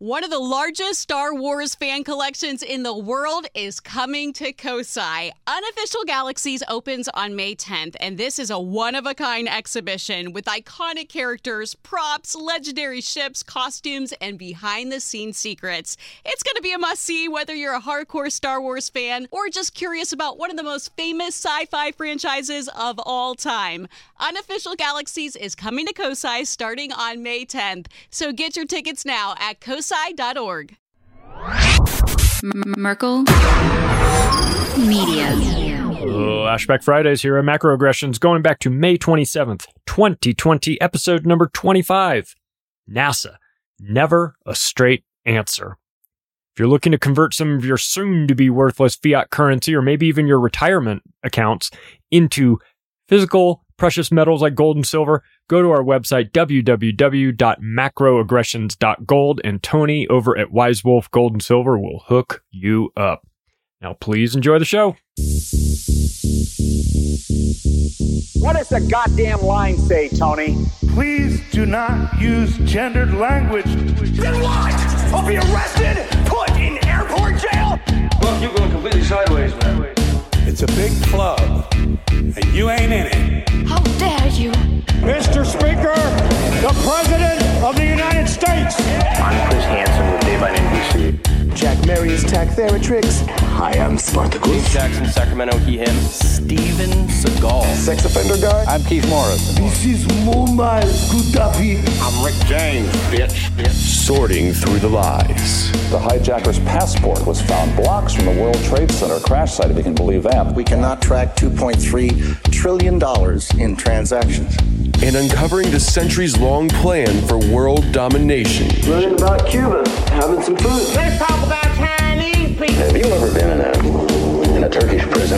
One of the largest Star Wars fan collections in the world is coming to Kosai. Unofficial Galaxies opens on May 10th, and this is a one-of-a-kind exhibition with iconic characters, props, legendary ships, costumes, and behind-the-scenes secrets. It's going to be a must-see whether you're a hardcore Star Wars fan or just curious about one of the most famous sci-fi franchises of all time. Unofficial Galaxies is coming to Kosai starting on May 10th, so get your tickets now at kosai.org. Merkel Media. Ashback Fridays here at Macroaggressions, going back to May 27th, 2020, episode number 25. NASA, never a straight answer. If you're looking to convert some of your soon-to-be worthless fiat currency, or maybe even your retirement accounts, into physical precious metals like gold and silver, go to our website, www.macroaggressions.gold, and Tony over at Wise Wolf Gold and Silver will hook you up. Now, please enjoy the show. What does the goddamn line say, Tony? Please do not use gendered language. Then what? I'll be arrested, put in airport jail? Look, you're going completely sideways, man. It's a big club, and you ain't in it. How dare you? Mr. Speaker, the President of the United States. I'm Chris Hansen with Dave on NBC. Jack Marius Tack Theratrix. Hi, I'm Spartacus. Jackson, Sacramento, he, him. Steven Seagal. Sex offender guy. I'm Keith Morris. This is Muammar Gaddafi. I'm Rick James, bitch. Sorting through the lies. The hijacker's passport was found blocks from the World Trade Center crash site, if you can believe that. We cannot track $2.3 trillion in transactions. And uncovering the centuries-long plan for world domination. Learning about Cuba, having some food. Let's talk about Chinese people. Have you ever been in a Turkish prison?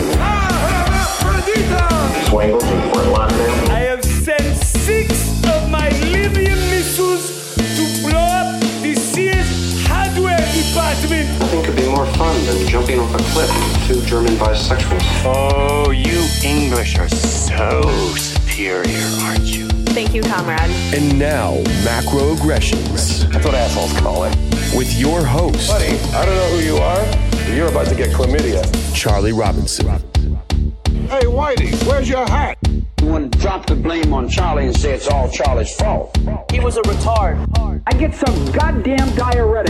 Swangles in Fort Lauderdale. I have sent 6 of my Libyan missiles to blow up the Sears hardware department. Nothing could be more fun than jumping off a cliff with 2 German bisexuals. Oh, you English are so superior, aren't you? Thank you, comrade. And now, Macroaggressions. That's what assholes call it. With your host, Buddy, I don't know who you are, but you're about to get chlamydia. Charlie Robinson. Hey, Whitey, where's your hat? You want to drop the blame on Charlie and say it's all Charlie's fault. He was a retard. I get some goddamn diuretic.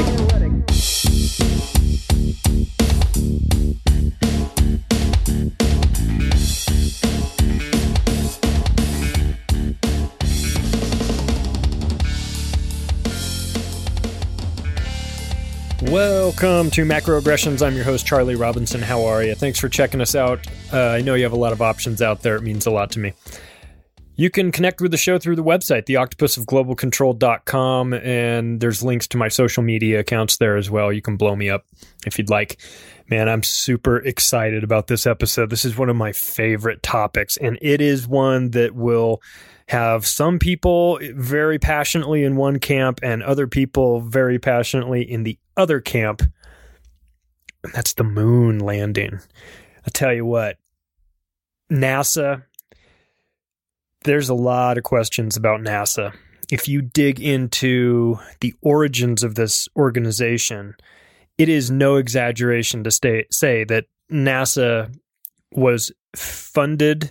Welcome to Macroaggressions. I'm your host, Charlie Robinson. How are you? Thanks for checking us out. I know you have a lot of options out there. It means a lot to me. You can connect with the show through the website, theoctopusofglobalcontrol.com, and there's links to my social media accounts there as well. You can blow me up if you'd like. Man, I'm super excited about this episode. This is one of my favorite topics, and it is one that will have some people very passionately in one camp and other people very passionately in the other camp. That's the moon landing. I tell you what, NASA, there's a lot of questions about NASA. If you dig into the origins of this organization, it is no exaggeration to say that NASA was founded,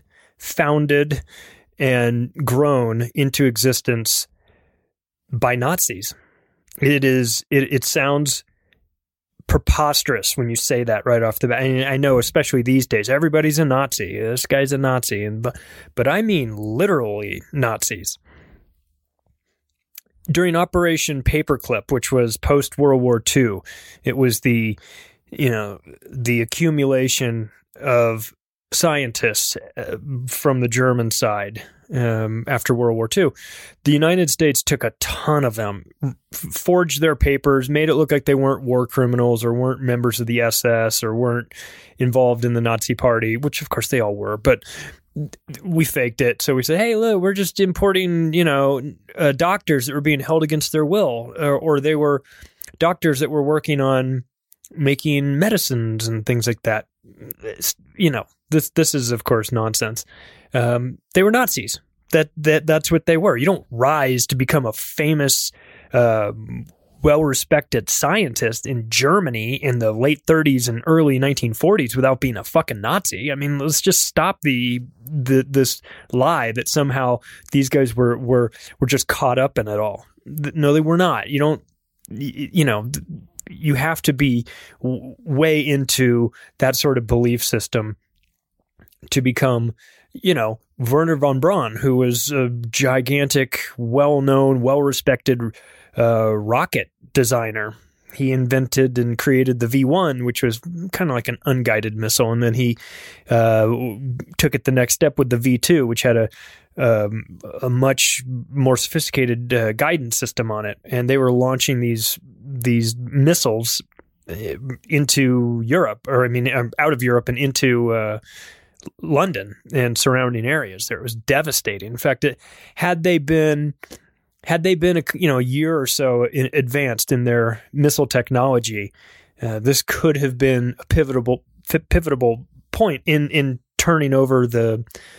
and grown into existence by Nazis. It sounds preposterous when you say that right off the bat. And I know, especially these days, everybody's a Nazi. This guy's a Nazi, but I mean literally Nazis. During Operation Paperclip, which was post World War II, it was the accumulation of scientists from the German side after World War II. The United States took a ton of them, forged their papers, made it look like they weren't war criminals or weren't members of the SS or weren't involved in the Nazi Party, which of course they all were, but we faked it. So we said, hey, look, we're just importing, doctors that were being held against their will, or they were doctors that were working on making medicines and things like that. This is of course nonsense. They were Nazis. That's what they were. You don't rise to become a famous well-respected scientist in Germany in the late 30s and early 1940s without being a fucking Nazi. I mean, let's just stop this lie that somehow these guys were just caught up in it all. No, they were not. You have to be way into that sort of belief system to become, Wernher von Braun, who was a gigantic, well-known, well-respected rocket designer. He invented and created the V1, which was kind of like an unguided missile. And then he took it the next step with the V2, which had a much more sophisticated guidance system on it. And they were launching these missiles into Europe, out of Europe and into London and surrounding areas. There, it was devastating. In fact, had they been a year or so advanced in their missile technology, this could have been a pivotal point in turning over the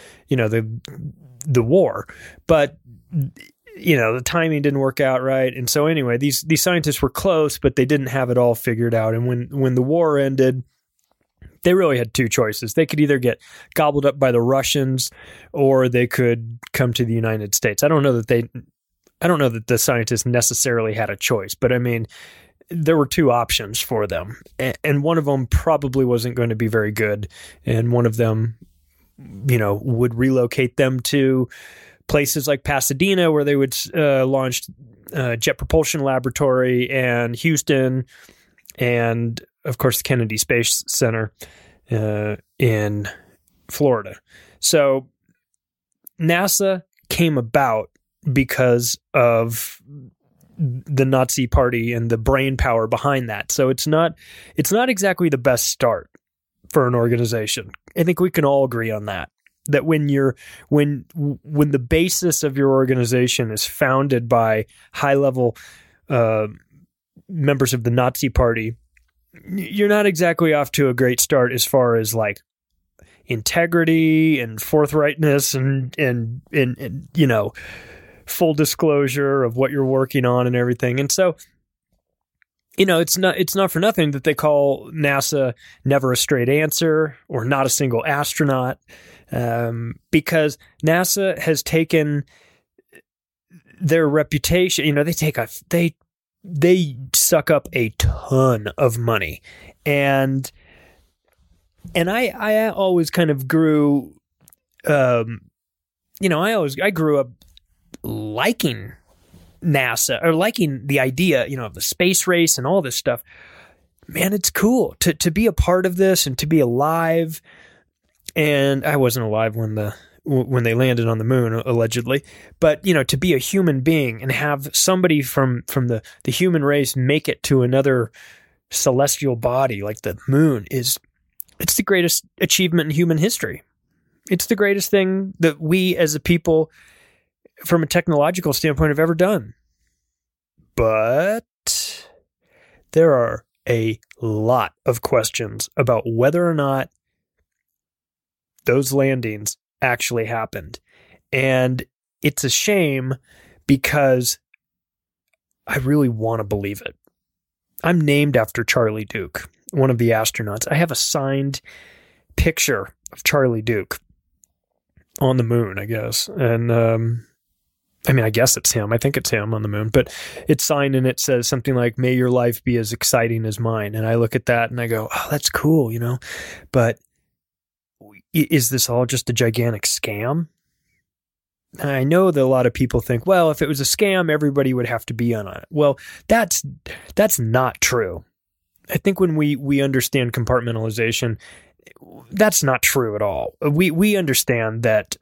war. But the timing didn't work out right, and so anyway, these scientists were close, but they didn't have it all figured out. And when the war ended, they really had two choices. They could either get gobbled up by the Russians, or they could come to the United States. I don't know that the scientists necessarily had a choice, but I mean, there were two options for them, and one of them probably wasn't going to be very good, and one of them, would relocate them to places like Pasadena, where they would launch Jet Propulsion Laboratory, and Houston, and of course the Kennedy Space Center in Florida. So NASA came about because of the Nazi Party and the brain power behind that. So it's not exactly the best start for an organization. I think we can all agree on that. That when the basis of your organization is founded by high-level members of the Nazi Party, you're not exactly off to a great start as far as like integrity and forthrightness and full disclosure of what you're working on and everything. And so, it's not for nothing that they call NASA never a straight answer or not a single astronaut, because NASA has taken their reputation. They suck up a ton of money, and I always kind of grew, I grew up liking NASA, or liking the idea, of the space race and all this stuff. Man, it's cool to be a part of this and to be alive. And I wasn't alive when they landed on the moon, allegedly, but to be a human being and have somebody from the human race make it to another celestial body like the moon it's the greatest achievement in human history. It's the greatest thing that we as a people, from a technological standpoint, have ever done. But there are a lot of questions about whether or not those landings actually happened. And it's a shame, because I really want to believe it. I'm named after Charlie Duke, one of the astronauts. I have a signed picture of Charlie Duke on the moon, I guess. And I guess it's him. I think it's him on the moon, but it's signed and it says something like, "May your life be as exciting as mine." And I look at that and I go, oh, that's cool, but is this all just a gigantic scam? And I know that a lot of people think, well, if it was a scam, everybody would have to be on it. Well, that's not true. I think when we understand compartmentalization, that's not true at all. We understand that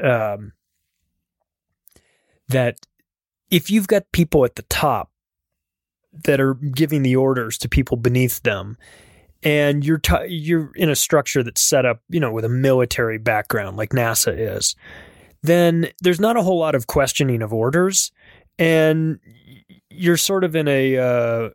that if you've got people at the top that are giving the orders to people beneath them, and you're in a structure that's set up, with a military background like NASA is, then there's not a whole lot of questioning of orders, and you're sort of in a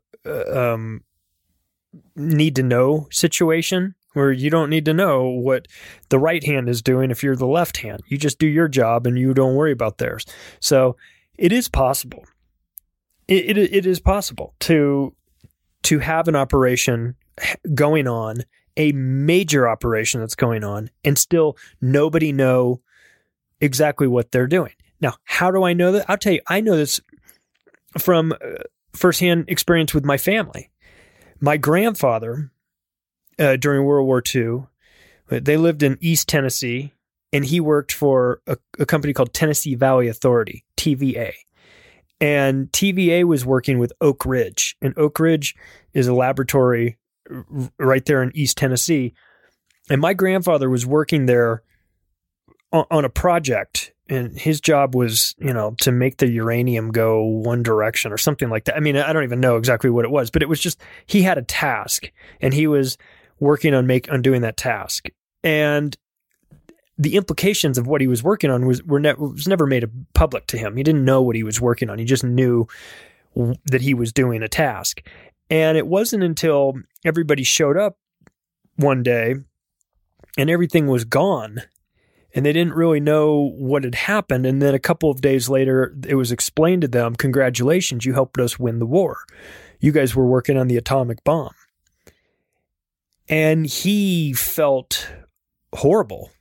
need to know situation where you don't need to know what the right hand is doing if you're the left hand. You just do your job and you don't worry about theirs. So it is possible. It is possible to have an operation going on, a major operation that's going on, and still nobody know exactly what they're doing. Now, how do I know that? I'll tell you, I know this from firsthand experience with my family. My grandfather, during World War II, they lived in East Tennessee, and he worked for a company called Tennessee Valley Authority, TVA. And TVA was working with Oak Ridge, and Oak Ridge is a laboratory right there in East Tennessee. And my grandfather was working there on a project, and his job was, to make the uranium go one direction or something like that. I mean, I don't even know exactly what it was, but it was just, he had a task, and he was working on doing that task. And the implications of what he was working on was never made public to him. He didn't know what he was working on. He just knew that he was doing a task. And it wasn't until everybody showed up one day and everything was gone, and they didn't really know what had happened. And then a couple of days later, it was explained to them, congratulations, you helped us win the war. You guys were working on the atomic bomb. And he felt horrible.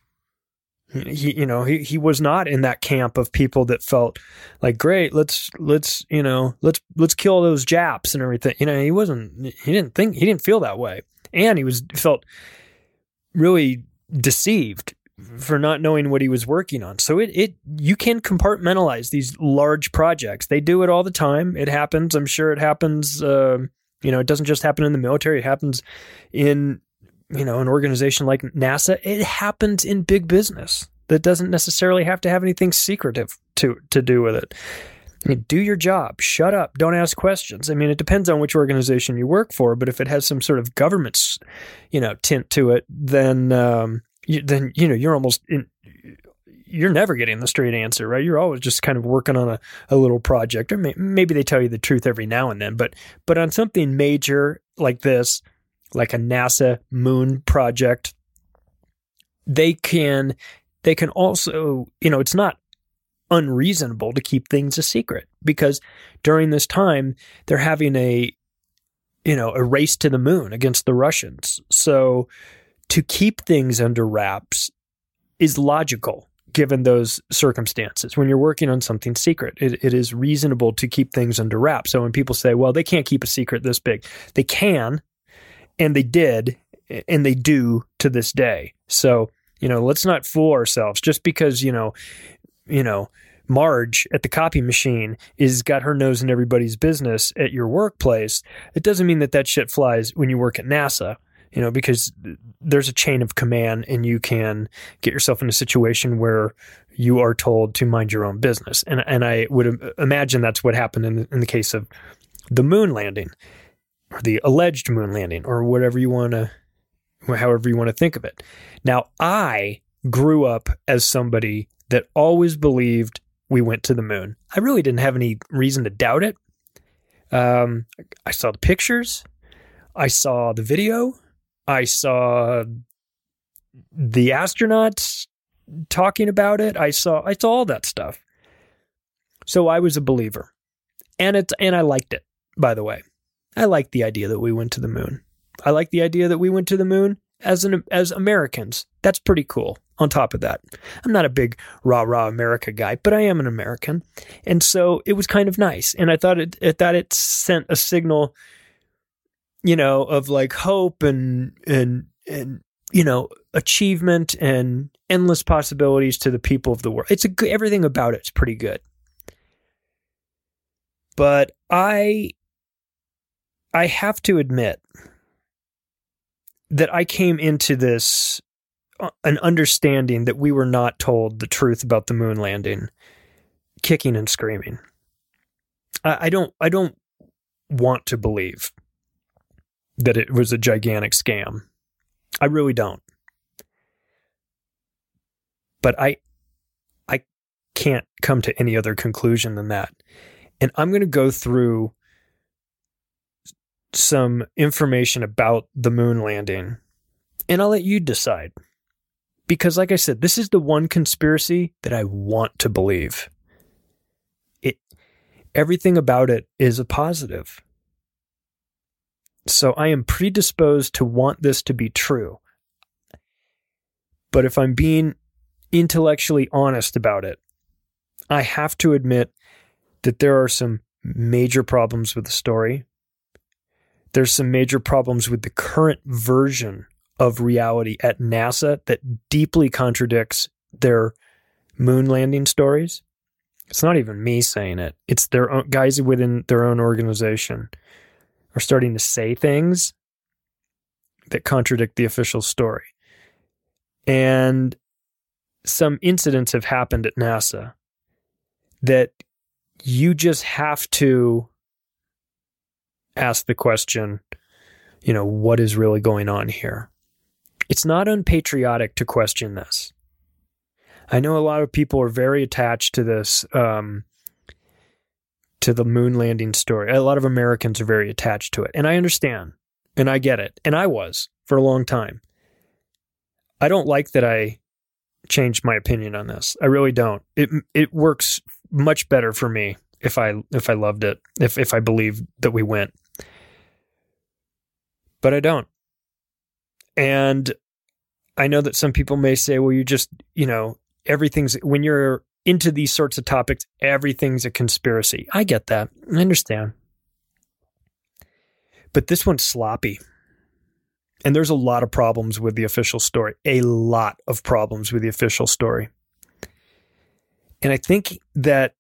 He was not in that camp of people that felt like, great, let's kill those Japs and everything. He didn't feel that way. And he felt really deceived for not knowing what he was working on. So you can compartmentalize these large projects. They do it all the time. It happens. I'm sure it happens. It doesn't just happen in the military. It happens in, an organization like NASA. It happens in big business. That doesn't necessarily have to have anything secretive to do with it. Do your job. Shut up. Don't ask questions. I mean, it depends on which organization you work for, but if it has some sort of government, tint to it, then you're almost you're never getting the straight answer, right? You're always just kind of working on a little project, or maybe they tell you the truth every now and then, but on something major like this, like a NASA moon project, they can also, it's not unreasonable to keep things a secret, because during this time they're having a race to the moon against the Russians. So to keep things under wraps is logical given those circumstances. When you're working on something secret, it is reasonable to keep things under wraps. So when people say, well, they can't keep a secret this big, they can, and they did, and they do to this day. So, let's not fool ourselves. Just because, Marge at the copy machine is got her nose in everybody's business at your workplace, it doesn't mean that shit flies when you work at NASA, because there's a chain of command, and you can get yourself in a situation where you are told to mind your own business. And I would imagine that's what happened in the case of the moon landing, or the alleged moon landing, or however you want to think of it. Now, I grew up as somebody that always believed we went to the moon. I really didn't have any reason to doubt it. I saw the pictures. I saw the video. I saw the astronauts talking about it. I saw all that stuff. So I was a believer. And I liked it, by the way. I like the idea that we went to the moon. I like the idea that we went to the moon as Americans. That's pretty cool. On top of that, I'm not a big rah-rah America guy, but I am an American. And so it was kind of nice. And I thought it sent a signal, of like hope and achievement and endless possibilities to the people of the world. Everything about it's pretty good. But I have to admit that I came into this an understanding that we were not told the truth about the moon landing, kicking and screaming. I don't want to believe that it was a gigantic scam. I really don't. But I can't come to any other conclusion than that. And I'm going to go through some information about the moon landing, and I'll let you decide. Because like I said, this is the one conspiracy that I want to believe. everything about it is a positive. So I am predisposed to want this to be true. But if I'm being intellectually honest about it, I have to admit that there are some major problems with the story. There's some major problems with the current version of reality at NASA that deeply contradicts their moon landing stories. It's not even me saying it. It's their own guys within their own organization are starting to say things that contradict the official story. And some incidents have happened at NASA that you just have to ask the question, what is really going on here? It's not unpatriotic to question this. I know a lot of people are very attached to this, to the moon landing story. A lot of Americans are very attached to it. And I understand. And I get it. And I was for a long time. I don't like that I changed my opinion on this. I really don't. It works much better for me if I loved it, if I believe that we went. But I don't. And I know that some people may say, well, you just, everything's, when you're into these sorts of topics, everything's a conspiracy. I get that. I understand. But this one's sloppy. And there's a lot of problems with the official story. A lot of problems with the official story. And I think that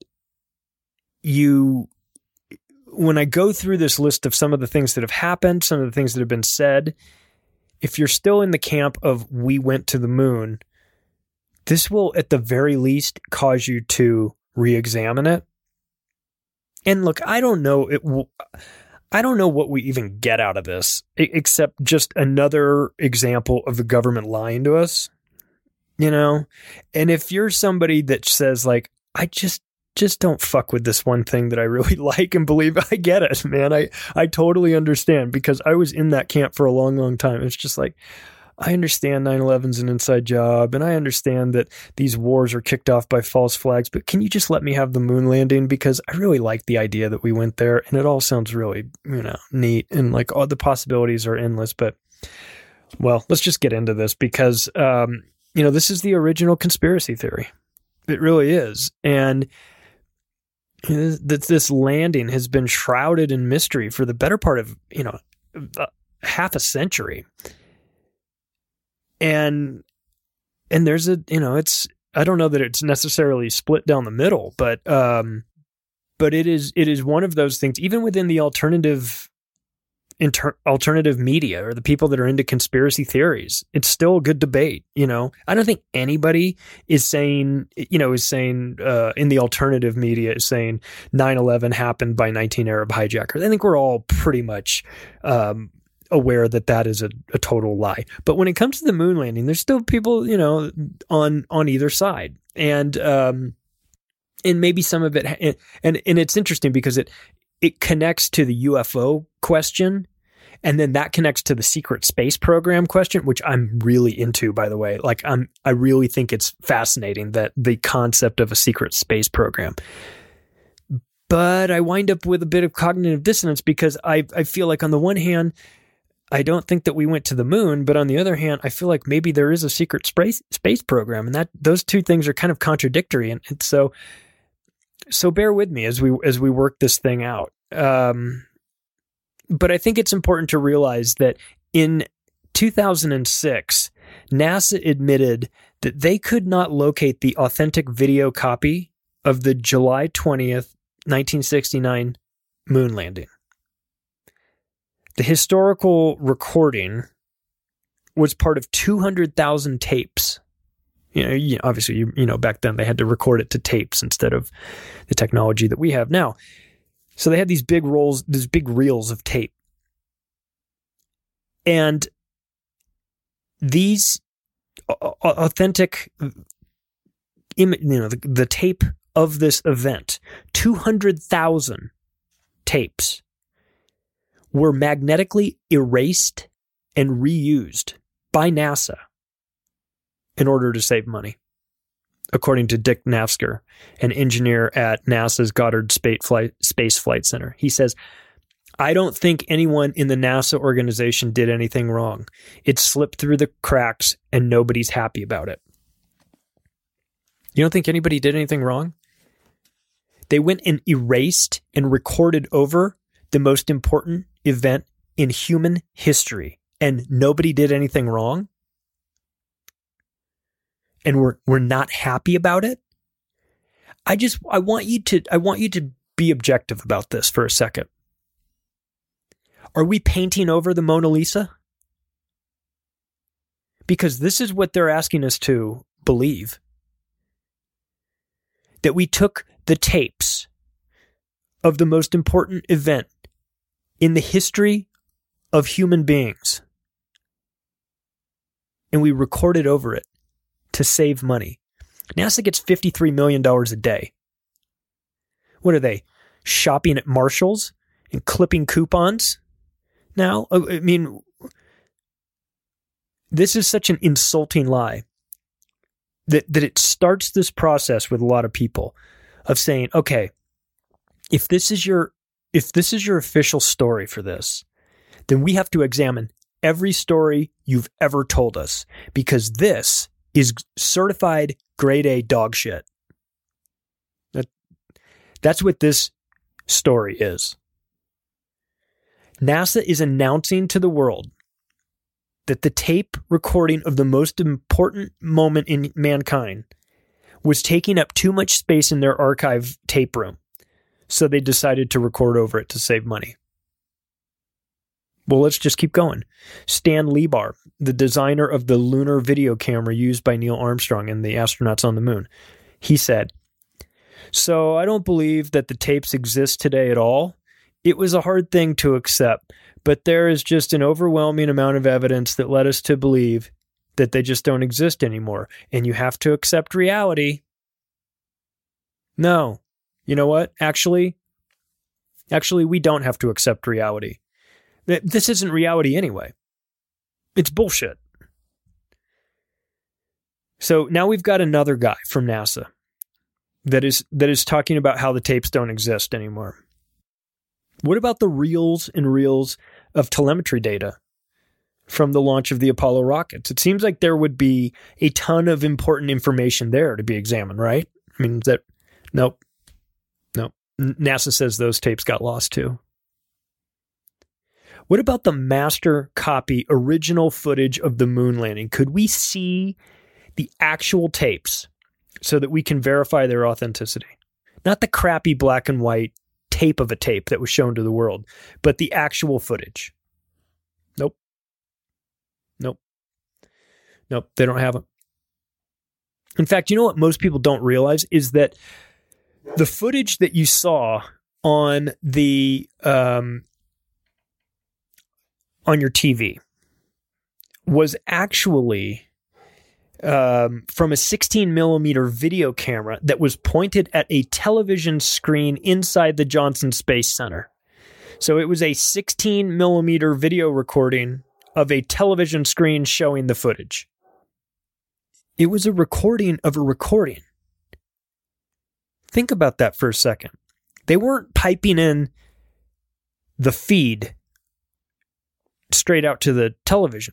when I go through this list of some of the things that have happened, some of the things that have been said, if you're still in the camp of we went to the moon, this will at the very least cause you to re-examine it. And look, I don't know what we even get out of this, except just another example of the government lying to us, And if you're somebody that says like, I just don't fuck with this one thing that I really like and believe, I get it, man. I totally understand, because I was in that camp for a long, long time. It's just like, I understand 9/11's an inside job, and I understand that these wars are kicked off by false flags, but can you just let me have the moon landing? Because I really like the idea that we went there, and it all sounds really, neat, and like all the possibilities are endless. But, well, let's just get into this, because, this is the original conspiracy theory. It really is. And this landing has been shrouded in mystery for the better part of, half a century. And there's I don't know that it's necessarily split down the middle, but it is one of those things, even within the alternative media or the people that are into conspiracy theories, it's still a good debate. I don't think anybody is saying in the alternative media is saying 9/11 happened by 19 Arab hijackers. I think we're all pretty much, aware that is a total lie. But when it comes to the moon landing, there's still people, on either side. And maybe some of it, and it's interesting because it connects to the UFO question, and then that connects to the secret space program question, which I'm really into, by the way. Like I really think it's fascinating, that the concept of a secret space program. But I wind up with a bit of cognitive dissonance, because I feel like on the one hand, I don't think that we went to the moon, but on the other hand, I feel like maybe there is a secret space program, and that those two things are kind of contradictory. And so bear with me as we work this thing out. But I think it's important to realize that in 2006, NASA admitted that they could not locate the authentic video copy of the July 20th, 1969 moon landing. The historical recording was part of 200,000 tapes. Obviously, back then they had to record it to tapes instead of the technology that we have now. So they had these big reels of tape. And these authentic, the tape of this event, 200,000 tapes, were magnetically erased and reused by NASA in order to save money. according to Dick Nafzger, an engineer at NASA's Goddard Space Flight Center. He says, I don't think anyone in the NASA organization did anything wrong. It slipped through the cracks and nobody's happy about it. You don't think anybody did anything wrong? They went and erased and recorded over the most important event in human history, and nobody did anything wrong? And we're not happy about it? I want you to be objective about this for a second. Are we painting over the Mona Lisa? Because this is what they're asking us to believe. That we took the tapes of the most important event in the history of human beings and we recorded over it to save money. NASA gets $53 million a day. What are they? Shopping at Marshall's and clipping coupons? Now, I mean, this is such an insulting lie that it starts this process with a lot of people of saying, okay, if this is your official story for this, then we have to examine every story you've ever told us, because this is certified grade A dog shit. That's what this story is. NASA is announcing to the world that the tape recording of the most important moment in mankind was taking up too much space in their archive tape room, so they decided to record over it to save money. Well, let's just keep going. Stan Lebar, the designer of the lunar video camera used by Neil Armstrong and the astronauts on the moon, he said, "So I don't believe that the tapes exist today at all. It was a hard thing to accept, but there is just an overwhelming amount of evidence that led us to believe that they just don't exist anymore, and you have to accept reality." No. You know what? Actually, we don't have to accept reality. This isn't reality anyway. It's bullshit. So now we've got another guy from NASA that is talking about how the tapes don't exist anymore. What about the reels and reels of telemetry data from the launch of the Apollo rockets? It seems like there would be a ton of important information there to be examined, right? I mean, nope. NASA says those tapes got lost too. What about the master copy original footage of the moon landing? Could we see the actual tapes so that we can verify their authenticity? Not the crappy black and white tape of a tape that was shown to the world, but the actual footage. Nope, they don't have them. In fact, you know what most people don't realize is that the footage that you saw on the on your TV was actually from a 16 millimeter video camera that was pointed at a television screen inside the Johnson Space Center. So it was a 16 millimeter video recording of a television screen showing the footage. It was a recording of a recording. Think about that for a second. They weren't piping in the feed straight out to the television.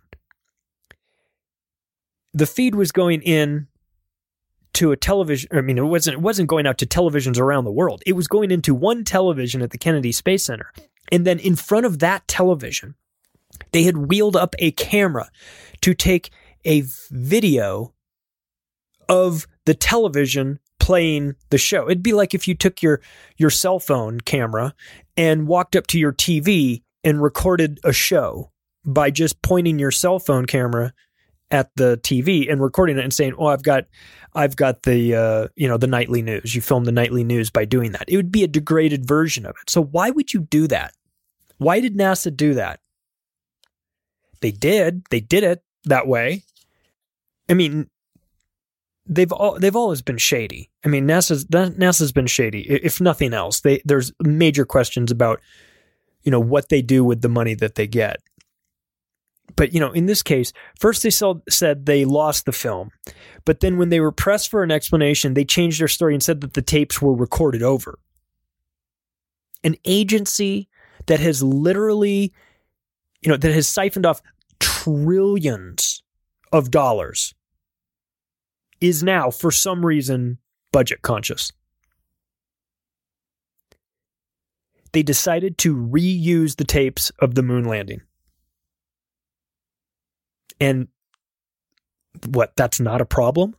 The feed was going in to a television. I mean, it wasn't going out to televisions around the world. It was going into one television at the Kennedy Space Center. And then in front of that television, they had wheeled up a camera to take a video of the television playing the show. It'd be like if you took your cell phone camera and walked up to your TV and recorded a show by just pointing your cell phone camera at the TV and recording it and saying, "Oh, I've got the the nightly news." You filmed the nightly news by doing that. It would be a degraded version of it. So why would you do that? Why did NASA do that? They did it that way. I mean, they've always been shady. I mean, NASA's been shady. If nothing else, there's major questions about, what they do with the money that they get. But, in this case, first they said they lost the film. But then when they were pressed for an explanation, they changed their story and said that the tapes were recorded over. An agency that has literally, that has siphoned off trillions of dollars is now, for some reason, budget conscious. They decided to reuse the tapes of the moon landing. And what, that's not a problem?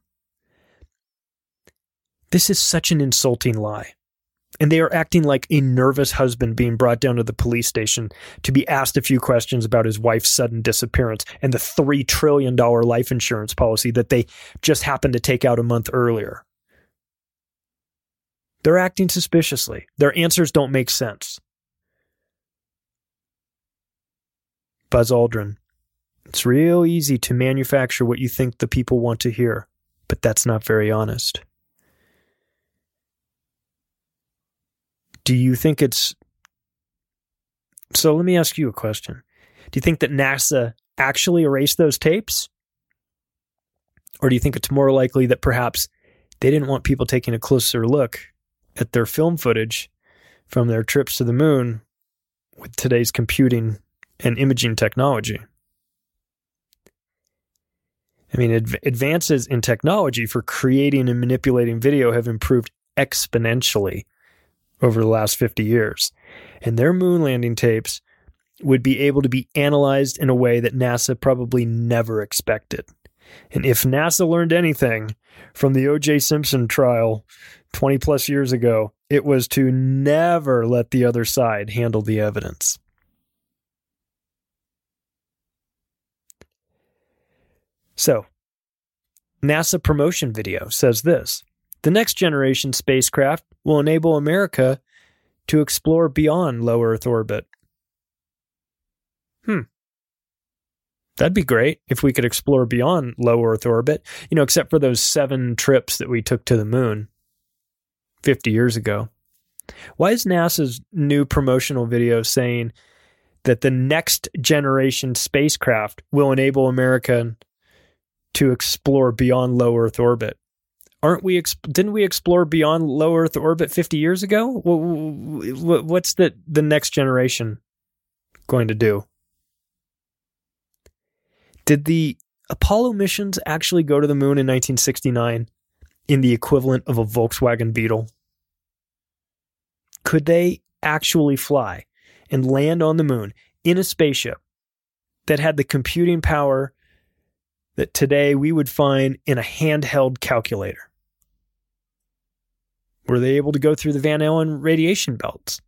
This is such an insulting lie. And they are acting like a nervous husband being brought down to the police station to be asked a few questions about his wife's sudden disappearance and the $3 trillion life insurance policy that they just happened to take out a month earlier. They're acting suspiciously. Their answers don't make sense. Buzz Aldrin. It's real easy to manufacture what you think the people want to hear, but that's not very honest. Do you think it's... So let me ask you a question. Do you think that NASA actually erased those tapes? Or do you think it's more likely that perhaps they didn't want people taking a closer look at their film footage from their trips to the moon with today's computing and imaging technology? I mean, advances in technology for creating and manipulating video have improved exponentially over the last 50 years. And their moon landing tapes would be able to be analyzed in a way that NASA probably never expected. And if NASA learned anything from the O.J. Simpson trial 20 plus years ago, it was to never let the other side handle the evidence. So, NASA promotion video says this: the next generation spacecraft will enable America to explore beyond low Earth orbit. That'd be great if we could explore beyond low Earth orbit, except for those 7 trips that we took to the moon 50 years ago. Why is NASA's new promotional video saying that the next generation spacecraft will enable America to explore beyond low Earth orbit? Didn't we explore beyond low Earth orbit 50 years ago? What's the next generation going to do? Did the Apollo missions actually go to the moon in 1969 in the equivalent of a Volkswagen Beetle? Could they actually fly and land on the moon in a spaceship that had the computing power that today we would find in a handheld calculator? Were they able to go through the Van Allen radiation belts?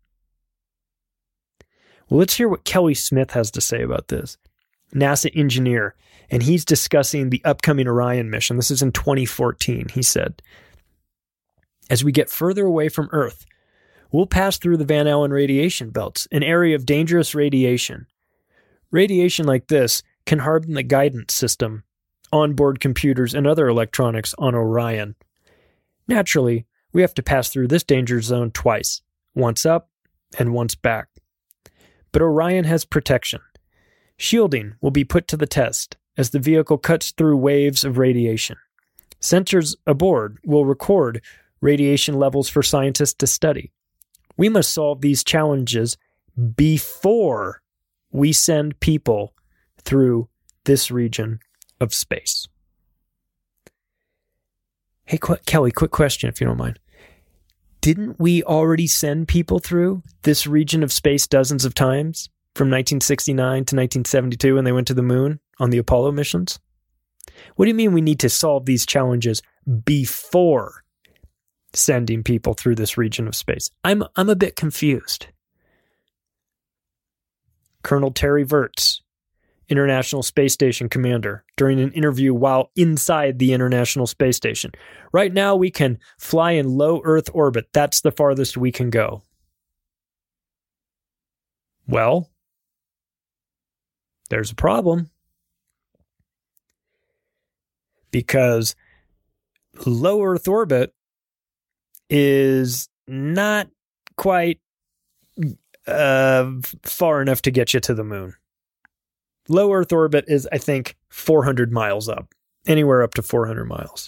Well, let's hear what Kelly Smith has to say about this. NASA engineer, and he's discussing the upcoming Orion mission. This is in 2014. He said, as we get further away from Earth, we'll pass through the Van Allen radiation belts, an area of dangerous radiation. Radiation like this can harden the guidance system, onboard computers, and other electronics on Orion. Naturally, we have to pass through this danger zone twice, once up and once back. But Orion has protection. Shielding will be put to the test as the vehicle cuts through waves of radiation. Sensors aboard will record radiation levels for scientists to study. We must solve these challenges before we send people through this region of space. Hey, Kelly, quick question if you don't mind. Didn't we already send people through this region of space dozens of times from 1969 to 1972 when they went to the moon on the Apollo missions? What do you mean we need to solve these challenges before sending people through this region of space? I'm a bit confused. Colonel Terry Virts, International Space Station commander, during an interview while inside the International Space Station. Right now, we can fly in low Earth orbit. That's the farthest we can go. Well, there's a problem. Because low Earth orbit is not quite far enough to get you to the moon. Low Earth orbit is, I think, 400 miles up, anywhere up to 400 miles.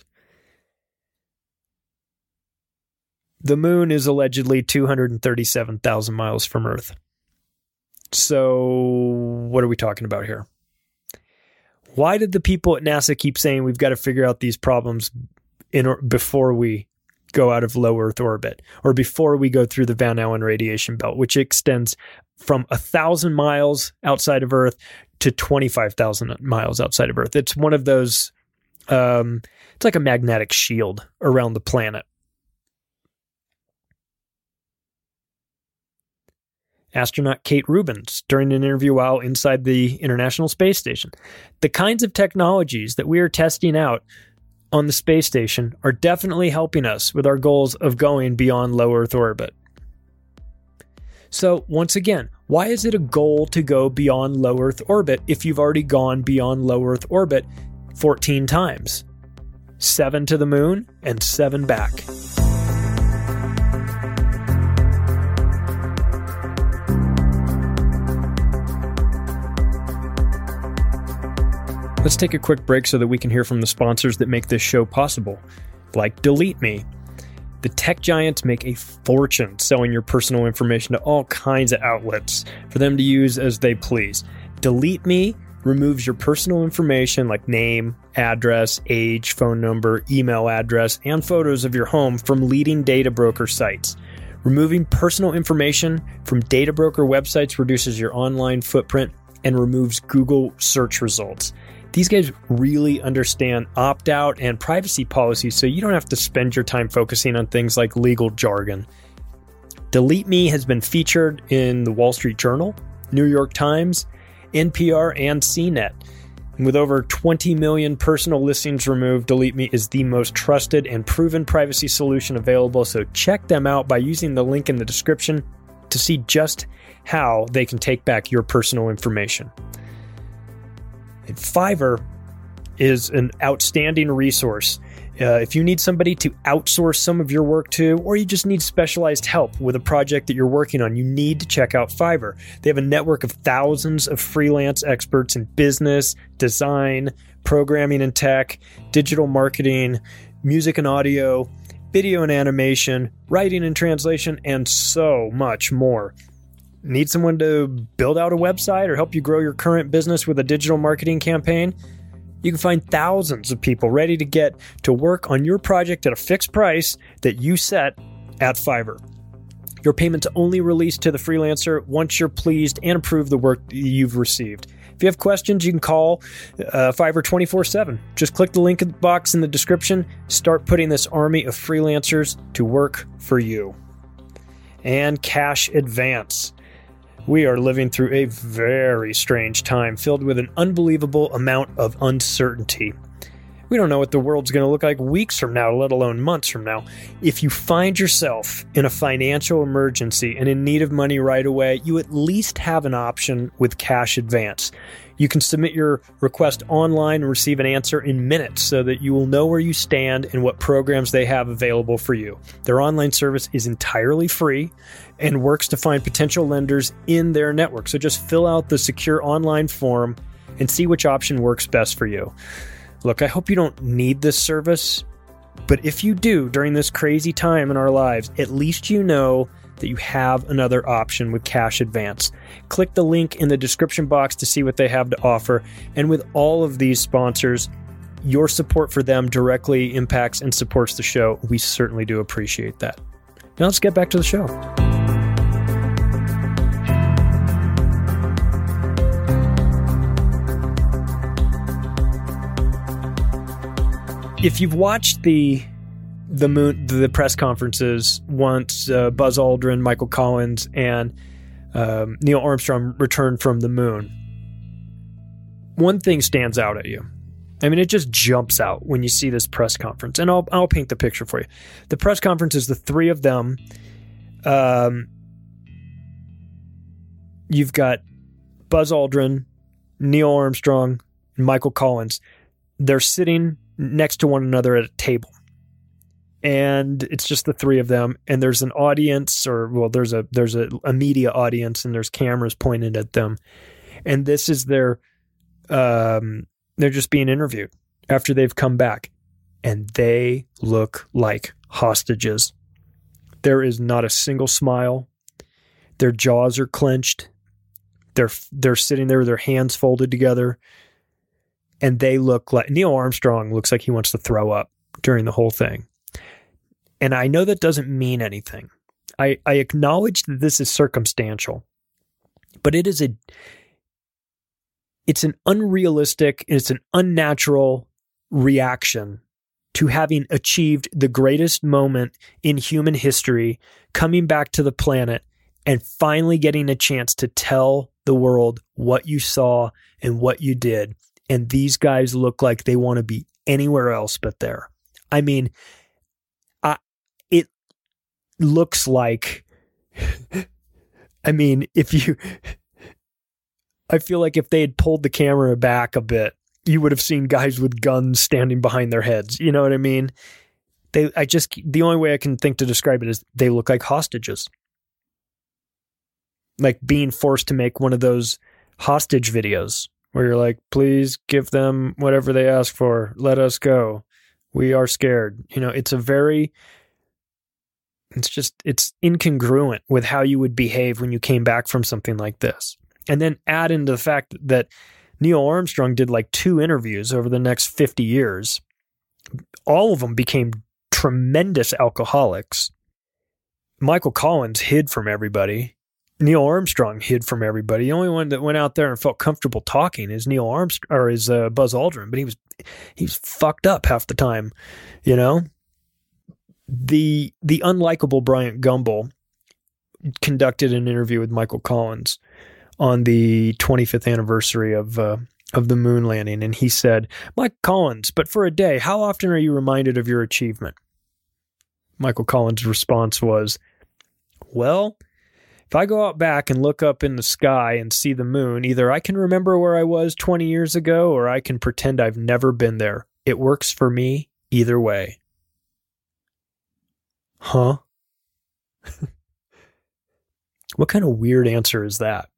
The moon is allegedly 237,000 miles from Earth. So what are we talking about here? Why did the people at NASA keep saying we've got to figure out these problems before we go out of low Earth orbit, or before we go through the Van Allen radiation belt, which extends from 1,000 miles outside of Earth to 25,000 miles outside of Earth? It's one of those, it's like a magnetic shield around the planet. Astronaut Kate Rubins, during an interview while inside the International Space Station, the kinds of technologies that we are testing out on the space station are definitely helping us with our goals of going beyond low Earth orbit. So, once again, why is it a goal to go beyond low Earth orbit if you've already gone beyond low Earth orbit 14 times? 7 to the moon and 7 back. Let's take a quick break so that we can hear from the sponsors that make this show possible, like Delete Me. The tech giants make a fortune selling your personal information to all kinds of outlets for them to use as they please. Delete Me removes your personal information like name, address, age, phone number, email address, and photos of your home from leading data broker sites. Removing personal information from data broker websites reduces your online footprint and removes Google search results. These guys really understand opt-out and privacy policies, so you don't have to spend your time focusing on things like legal jargon. Delete Me has been featured in the Wall Street Journal, New York Times, NPR, and CNET. And with over 20 million personal listings removed, Delete Me is the most trusted and proven privacy solution available, so check them out by using the link in the description to see just how they can take back your personal information. And Fiverr is an outstanding resource. If you need somebody to outsource some of your work to, or you just need specialized help with a project that you're working on, you need to check out Fiverr. They have a network of thousands of freelance experts in business, design, programming and tech, digital marketing, music and audio, video and animation, writing and translation, and so much more. Need someone to build out a website or help you grow your current business with a digital marketing campaign? You can find thousands of people ready to get to work on your project at a fixed price that you set at Fiverr. Your payment's only released to the freelancer once you're pleased and approve the work you've received. If you have questions, you can call Fiverr 24/7. Just click the link in the box in the description. Start putting this army of freelancers to work for you. And Cash Advance. We are living through a very strange time filled with an unbelievable amount of uncertainty. We don't know what the world's going to look like weeks from now, let alone months from now. If you find yourself in a financial emergency and in need of money right away, you at least have an option with Cash Advance. You can submit your request online and receive an answer in minutes so that you will know where you stand and what programs they have available for you. Their online service is entirely free and works to find potential lenders in their network. So just fill out the secure online form and see which option works best for you. Look, I hope you don't need this service, but if you do during this crazy time in our lives, at least you know that you have another option with Cash Advance. Click the link in the description box to see what they have to offer. And with all of these sponsors, your support for them directly impacts and supports the show. We certainly do appreciate that. Now let's get back to the show. If you've watched the press conferences once Buzz Aldrin, Michael Collins, and Neil Armstrong returned from the moon, one thing stands out at you. I mean, it just jumps out when you see this press conference. And I'll paint the picture for you. The press conference is the three of them. You've got Buzz Aldrin, Neil Armstrong, and Michael Collins. They're sitting next to one another at a table. And it's just the three of them. And there's an audience, there's a media audience, and there's cameras pointed at them. And this is their they're just being interviewed after they've come back, and they look like hostages. There is not a single smile. Their jaws are clenched. They're sitting there with their hands folded together, and they look like Neil Armstrong looks like he wants to throw up during the whole thing. And I know that doesn't mean anything. I acknowledge that this is circumstantial, but it's an unrealistic, it's an unnatural reaction to having achieved the greatest moment in human history, coming back to the planet and finally getting a chance to tell the world what you saw and what you did. And these guys look like they want to be anywhere else but there. I mean, it looks like, I feel like if they had pulled the camera back a bit, you would have seen guys with guns standing behind their heads. You know what I mean? The only way I can think to describe it is they look like hostages. Like being forced to make one of those hostage videos where you're like, please give them whatever they ask for. Let us go. We are scared. You know, it's incongruent with how you would behave when you came back from something like this. And then add into the fact that Neil Armstrong did like 2 interviews over the next 50 years. All of them became tremendous alcoholics. Michael Collins hid from everybody. Neil Armstrong hid from everybody. The only one that went out there and felt comfortable talking is Neil Armstrong, or is Buzz Aldrin, but he was fucked up half the time, you know? The unlikable Bryant Gumbel conducted an interview with Michael Collins on the 25th anniversary of the moon landing, and he said, Mike Collins, but for a day, how often are you reminded of your achievement? Michael Collins' response was, well, if I go out back and look up in the sky and see the moon, either I can remember where I was 20 years ago, or I can pretend I've never been there. It works for me either way. Huh? What kind of weird answer is that?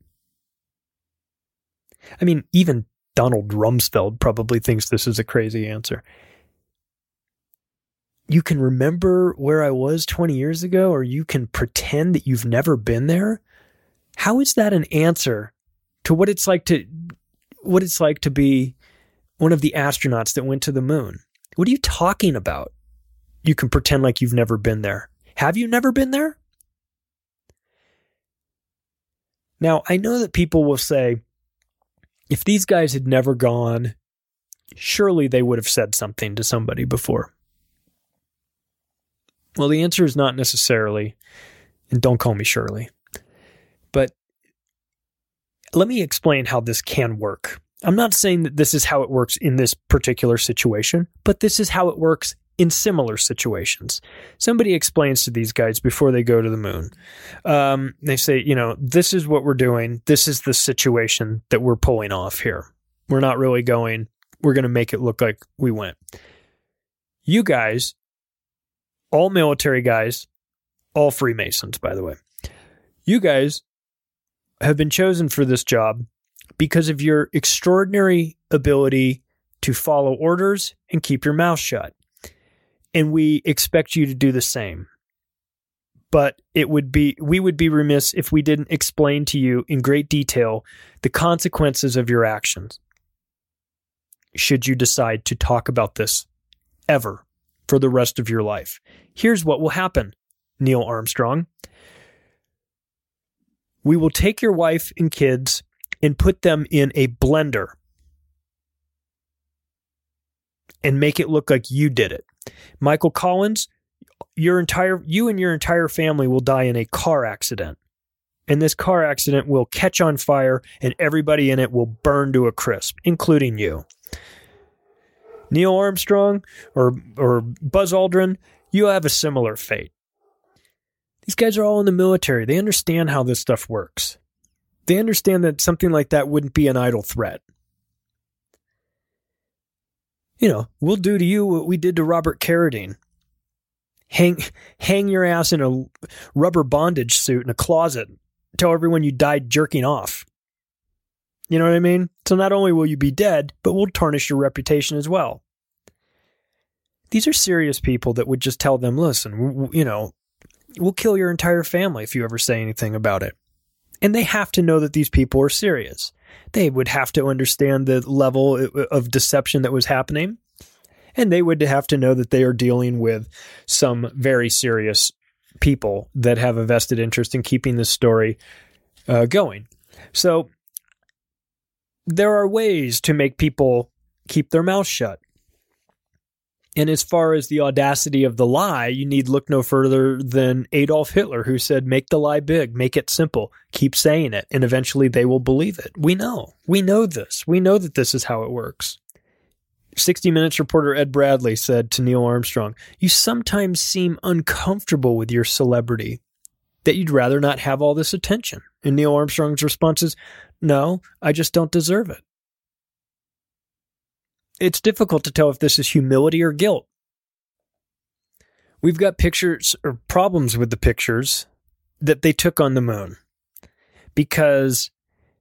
I mean, even Donald Rumsfeld probably thinks this is a crazy answer. You can remember where I was 20 years ago, or you can pretend that you've never been there? How is that an answer to what it's like to be one of the astronauts that went to the moon? What are you talking about? You can pretend like you've never been there. Have you never been there? Now, I know that people will say, if these guys had never gone, surely they would have said something to somebody before. Well, the answer is not necessarily, and don't call me Shirley, but let me explain how this can work. I'm not saying that this is how it works in this particular situation, but this is how it works in similar situations. Somebody explains to these guys before they go to the moon. They say, this is what we're doing. This is the situation that we're pulling off here. We're not really going. We're going to make it look like we went. You guys, all military guys, all Freemasons, by the way, you guys have been chosen for this job because of your extraordinary ability to follow orders and keep your mouth shut. And we expect you to do the same. But we would be remiss if we didn't explain to you in great detail the consequences of your actions, should you decide to talk about this ever for the rest of your life. Here's what will happen, Neil Armstrong. We will take your wife and kids and put them in a blender and make it look like you did it. Michael Collins, you and your entire family will die in a car accident. And this car accident will catch on fire and everybody in it will burn to a crisp, including you. Neil Armstrong or Buzz Aldrin, you have a similar fate. These guys are all in the military. They understand how this stuff works. They understand that something like that wouldn't be an idle threat. We'll do to you what we did to Robert Carradine. Hang your ass in a rubber bondage suit in a closet. Tell everyone you died jerking off. You know what I mean? So not only will you be dead, but we'll tarnish your reputation as well. These are serious people that would just tell them, listen, we'll kill your entire family if you ever say anything about it. And they have to know that these people are serious. They would have to understand the level of deception that was happening. And they would have to know that they are dealing with some very serious people that have a vested interest in keeping this story going. So there are ways to make people keep their mouths shut. And as far as the audacity of the lie, you need look no further than Adolf Hitler, who said, make the lie big, make it simple, keep saying it, and eventually they will believe it. We know this. We know that this is how it works. 60 Minutes reporter Ed Bradley said to Neil Armstrong, you sometimes seem uncomfortable with your celebrity, that you'd rather not have all this attention. And Neil Armstrong's response is, no, I just don't deserve it. It's difficult to tell if this is humility or guilt. We've got pictures or problems with the pictures that they took on the moon. Because,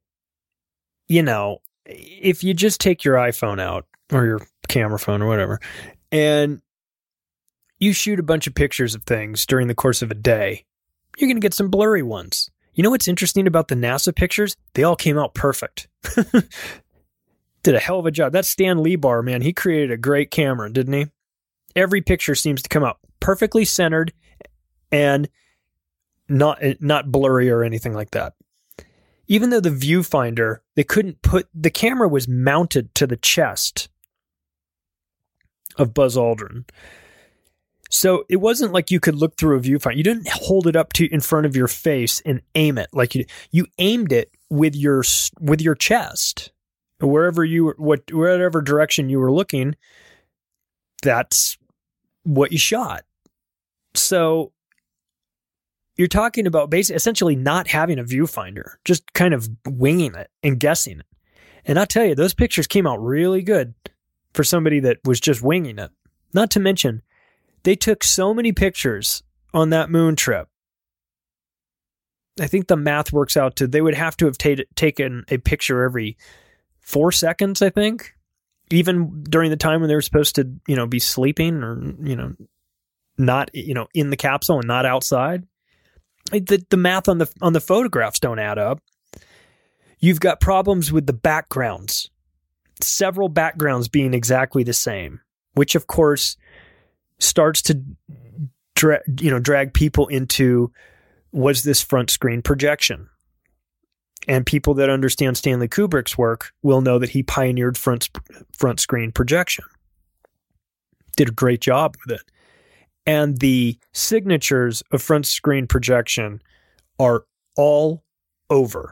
if you just take your iPhone out or your camera phone or whatever, and you shoot a bunch of pictures of things during the course of a day, you're going to get some blurry ones. You know what's interesting about the NASA pictures? They all came out perfect. Did a hell of a job. That Stan Lebar, man, he created a great camera, didn't he? Every picture seems to come out perfectly centered and not blurry or anything like that. Even though the viewfinder, they couldn't the camera was mounted to the chest of Buzz Aldrin. So it wasn't like you could look through a viewfinder. You didn't hold it up in front of your face and aim it. Like you aimed it with your chest. Whatever direction you were looking, that's what you shot. So you're talking about essentially not having a viewfinder, just kind of winging it and guessing it. And I'll tell you, those pictures came out really good for somebody that was just winging it. Not to mention, they took so many pictures on that moon trip. I think the math works out to they would have to have taken a picture every 4 seconds, I think, even during the time when they were supposed to, be sleeping or, not, in the capsule and not outside. The math on the photographs don't add up. You've got problems with the backgrounds, several backgrounds being exactly the same, which of course starts to drag people into, was this front screen projection? And people that understand Stanley Kubrick's work will know that he pioneered front screen projection. Did a great job with it. And the signatures of front screen projection are all over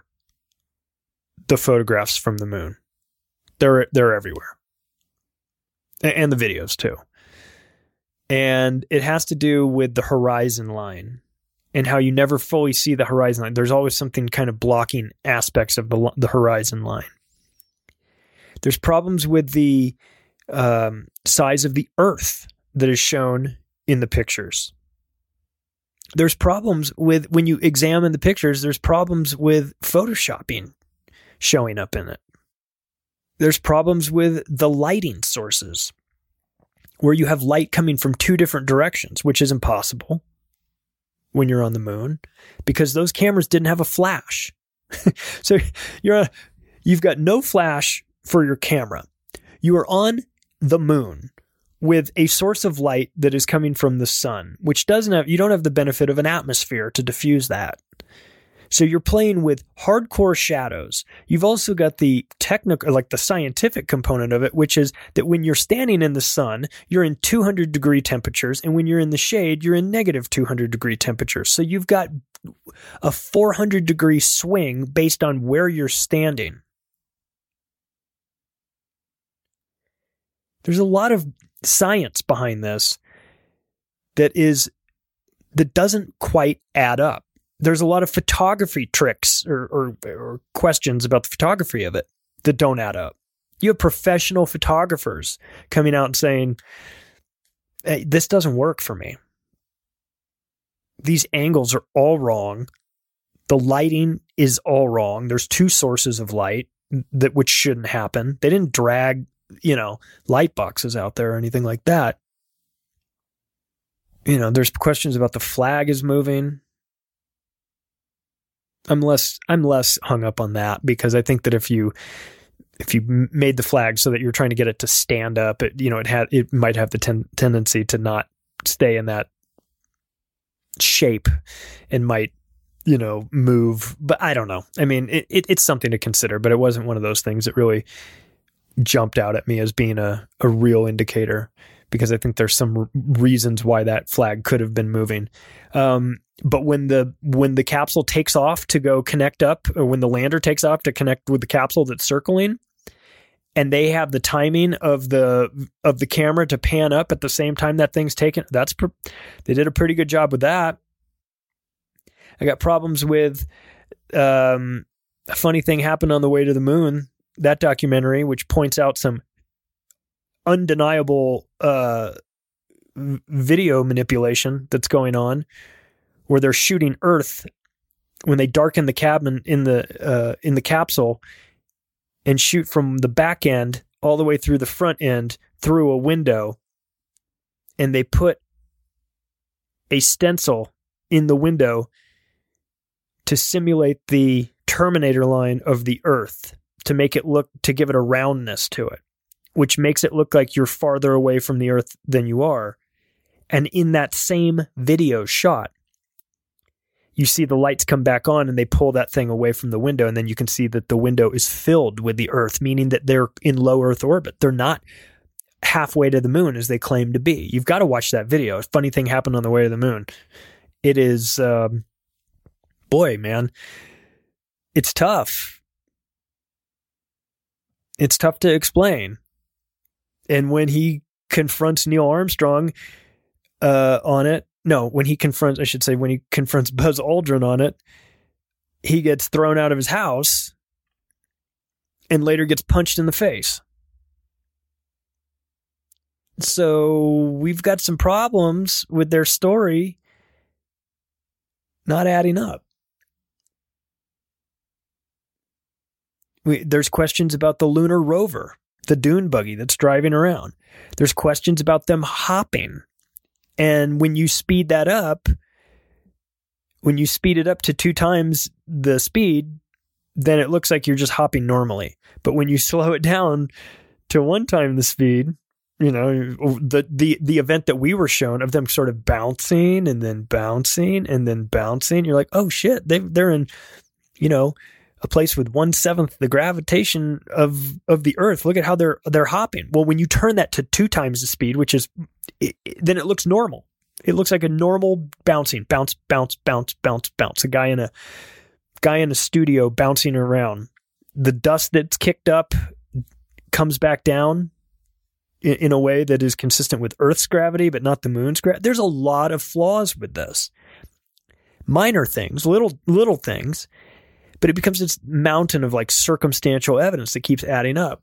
the photographs from the moon. They're everywhere. And the videos too. And it has to do with the horizon line. And how you never fully see the horizon line. There's always something kind of blocking aspects of the horizon line. There's problems with the size of the Earth that is shown in the pictures. There's problems with, when you examine the pictures, there's problems with photoshopping showing up in it. There's problems with the lighting sources, where you have light coming from two different directions, which is impossible when you're on the moon, because those cameras didn't have a flash. So you've got no flash for your camera. You are on the moon with a source of light that is coming from the sun, which you don't have the benefit of an atmosphere to diffuse that. So you're playing with hardcore shadows. You've also got the technical, like the scientific component of it, which is that when you're standing in the sun, you're in 200 degree temperatures. And when you're in the shade, you're in negative 200 degree temperatures. So you've got a 400 degree swing based on where you're standing. There's a lot of science behind this that doesn't quite add up. There's a lot of photography tricks or questions about the photography of it that don't add up. You have professional photographers coming out and saying, hey, this doesn't work for me. These angles are all wrong. The lighting is all wrong. There's two sources of light. which shouldn't happen. They didn't drag, light boxes out there or anything like that. There's questions about the flag is moving. I'm less hung up on that, because I think that if you made the flag so that you're trying to get it to stand up, it might have the tendency to not stay in that shape and might, move. But I don't know. I mean, it's something to consider, but it wasn't one of those things that really jumped out at me as being a real indicator, because I think there's some reasons why that flag could have been moving. But when the capsule takes off to go connect up, or when the lander takes off to connect with the capsule that's circling, and they have the timing of the camera to pan up at the same time that thing's taken, they did a pretty good job with that. I got problems with a funny thing happened on the way to the moon, that documentary, which points out some undeniable video manipulation that's going on, where they're shooting Earth when they darken the cabin in the capsule, and shoot from the back end all the way through the front end through a window, and they put a stencil in the window to simulate the Terminator line of the Earth, to give it a roundness to it, which makes it look like you're farther away from the Earth than you are. And in that same video shot, you see the lights come back on and they pull that thing away from the window, and then you can see that the window is filled with the Earth, meaning that they're in low Earth orbit. They're not halfway to the moon as they claim to be. You've got to watch that video. A funny thing happened on the way to the moon. It is, boy, man, it's tough. It's tough to explain. And when he confronts Neil Armstrong on it, when he confronts Buzz Aldrin on it, he gets thrown out of his house and later gets punched in the face. So we've got some problems with their story not adding up. There's questions about the lunar rover, the dune buggy that's driving around. There's questions about them hopping. And when you speed it up to 2 times the speed, then it looks like you're just hopping normally. But when you slow it down to 1 time the speed, the event that we were shown of them sort of bouncing and then bouncing and then bouncing, you're like, oh shit, they're in, a place with 1/7 the gravitation of the Earth. Look at how they're hopping. Well, when you turn that to 2 times the speed, then it looks normal. It looks like a normal bouncing, bounce, bounce, bounce, bounce, bounce. A guy in a studio bouncing around. The dust that's kicked up comes back down in a way that is consistent with Earth's gravity, but not the moon's gravity. There's a lot of flaws with this. Minor things, little things. But it becomes this mountain of circumstantial evidence that keeps adding up.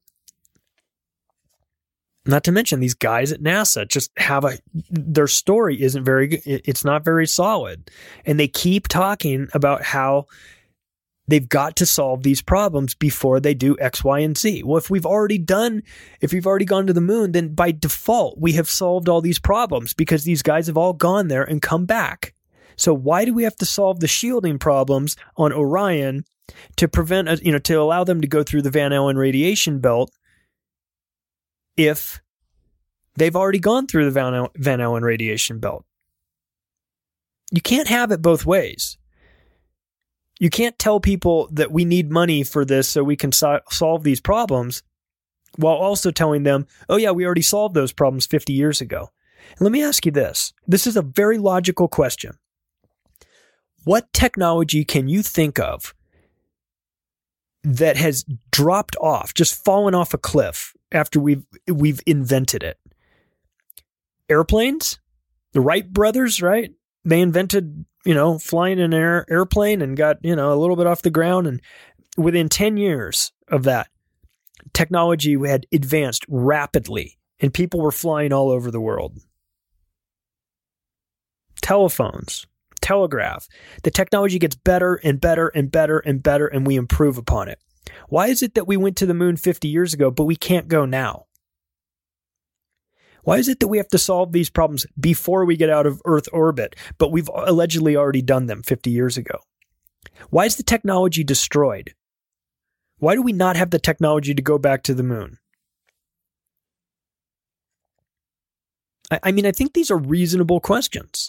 Not to mention these guys at NASA just their story isn't very good. It's not very solid. And they keep talking about how they've got to solve these problems before they do X, Y, and Z. Well, if we've already gone to the moon, then by default, we have solved all these problems because these guys have all gone there and come back. So why do we have to solve the shielding problems on Orion to prevent, to allow them to go through the Van Allen radiation belt if they've already gone through the Van Allen radiation belt? You can't have it both ways. You can't tell people that we need money for this so we can solve these problems while also telling them, oh yeah, we already solved those problems 50 years ago. And let me ask you this. This is a very logical question. What technology can you think of that has dropped off, just fallen off a cliff after we've invented it? Airplanes? The Wright brothers, right? They invented, flying an airplane and got, a little bit off the ground. And within 10 years of that, technology had advanced rapidly and people were flying all over the world. Telephones. Telegraph. The technology gets better and better and better and better, and we improve upon it. Why is it that we went to the moon 50 years ago, but we can't go now? Why is it that we have to solve these problems before we get out of Earth orbit, but we've allegedly already done them 50 years ago? Why is the technology destroyed? Why do we not have the technology to go back to the moon? I mean, I think these are reasonable questions.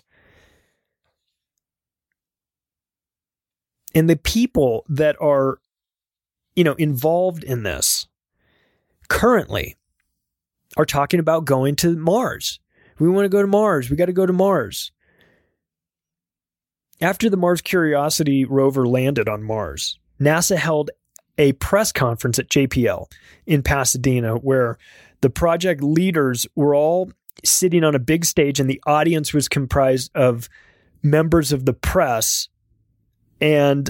And the people that are, involved in this currently are talking about going to Mars. We want to go to Mars. We got to go to Mars. After the Mars Curiosity rover landed on Mars, NASA held a press conference at JPL in Pasadena where the project leaders were all sitting on a big stage and the audience was comprised of members of the press. And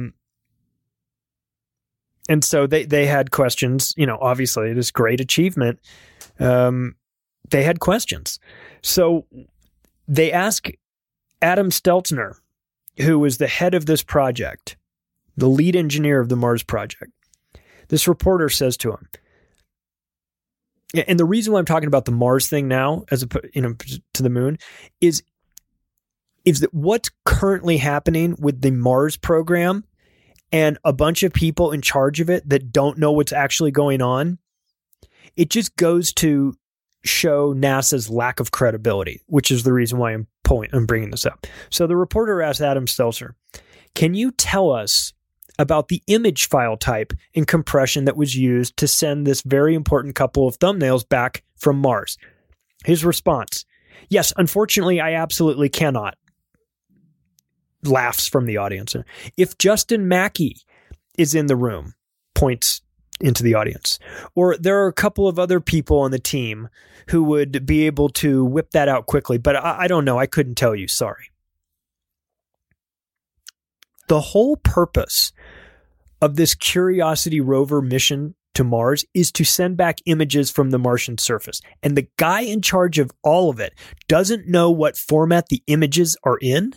so they had questions, obviously this great achievement. They had questions. So they asked Adam Stelzner, who was the head of this project, the lead engineer of the Mars project. This reporter says to him, and the reason why I'm talking about the Mars thing now, as to the moon, is that what's currently happening with the Mars program and a bunch of people in charge of it that don't know what's actually going on, it just goes to show NASA's lack of credibility, which is the reason why I'm bringing this up. So the reporter asked Adam Stelzner, can you tell us about the image file type and compression that was used to send this very important couple of thumbnails back from Mars? His response, yes, unfortunately, I absolutely cannot. Laughs from the audience. If Justin Mackey is in the room, points into the audience, or there are a couple of other people on the team who would be able to whip that out quickly, but I don't know. I couldn't tell you. Sorry. The whole purpose of this Curiosity rover mission to Mars is to send back images from the Martian surface. And the guy in charge of all of it doesn't know what format the images are in.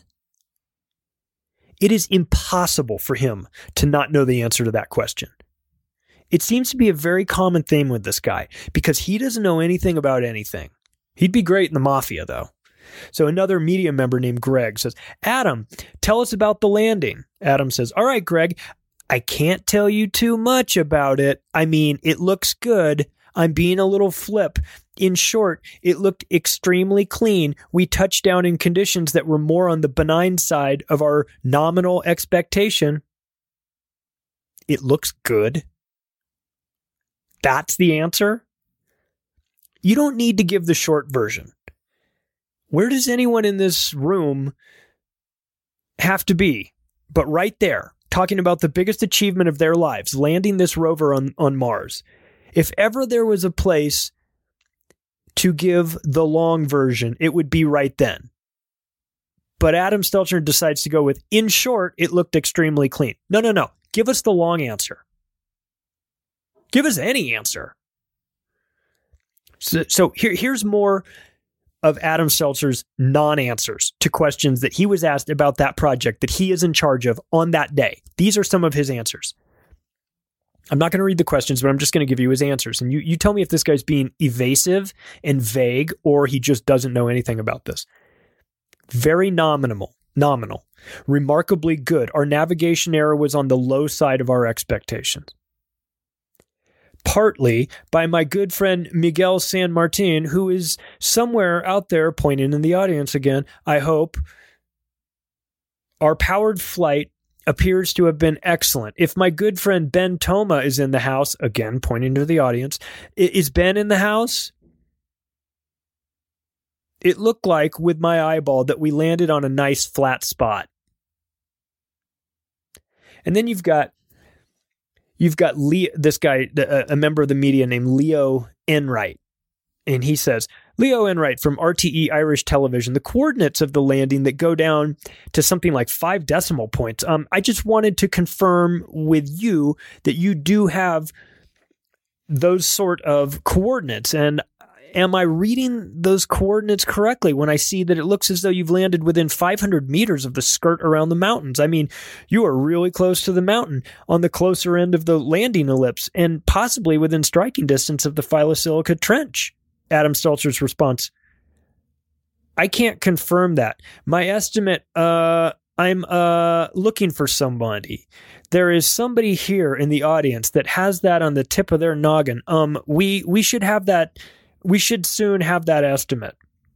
It is impossible for him to not know the answer to that question. It seems to be a very common theme with this guy because he doesn't know anything about anything. He'd be great in the mafia, though. So another media member named Greg says, Adam, tell us about the landing. Adam says, all right, Greg, I can't tell you too much about it. I mean, it looks good. I'm being a little flip. In short, it looked extremely clean. We touched down in conditions that were more on the benign side of our nominal expectation. It looks good. That's the answer? You don't need to give the short version. Where does anyone in this room have to be? But right there, talking about the biggest achievement of their lives, landing this rover on Mars. If ever there was a place to give the long version, it would be right then. But Adam Stelzner decides to go with, in short, it looked extremely clean. No. Give us the long answer. Give us any answer. So here's more of Adam Stelzner's non-answers to questions that he was asked about that project that he is in charge of on that day. These are some of his answers. I'm not going to read the questions, but I'm just going to give you his answers. And you tell me if this guy's being evasive and vague or he just doesn't know anything about this. Very nominal. Remarkably good. Our navigation error was on the low side of our expectations. Partly by my good friend Miguel San Martin, who is somewhere out there pointing in the audience again, I hope. Our powered flight appears to have been excellent. If my good friend Ben Toma is in the house, again pointing to the audience, is Ben in the house? It looked like with my eyeball that we landed on a nice flat spot. And then you've got this guy, a member of the media named Leo Enright. And he says, Leo Enright from RTE Irish Television, the coordinates of the landing that go down to something like 5 decimal points. I just wanted to confirm with you that you do have those sort of coordinates. And am I reading those coordinates correctly when I see that it looks as though you've landed within 500 meters of the skirt around the mountains? I mean, you are really close to the mountain on the closer end of the landing ellipse and possibly within striking distance of the Phyllosilica Trench. Adam Stelter's response: I can't confirm that. My estimate, I'm looking for somebody. There is somebody here in the audience that has that on the tip of their noggin. We should have that. We should soon have that estimate.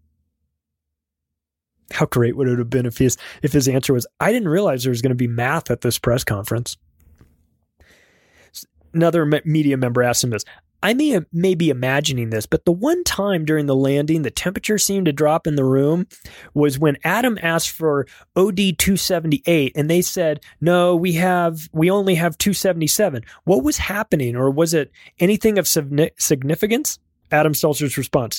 How great would it have been if his answer was, I didn't realize there was going to be math at this press conference. Another media member asked him this. I may be imagining this, but the one time during the landing the temperature seemed to drop in the room was when Adam asked for OD 278 and they said, no, we only have 277. What was happening, or was it anything of significance? Adam Stelter's response: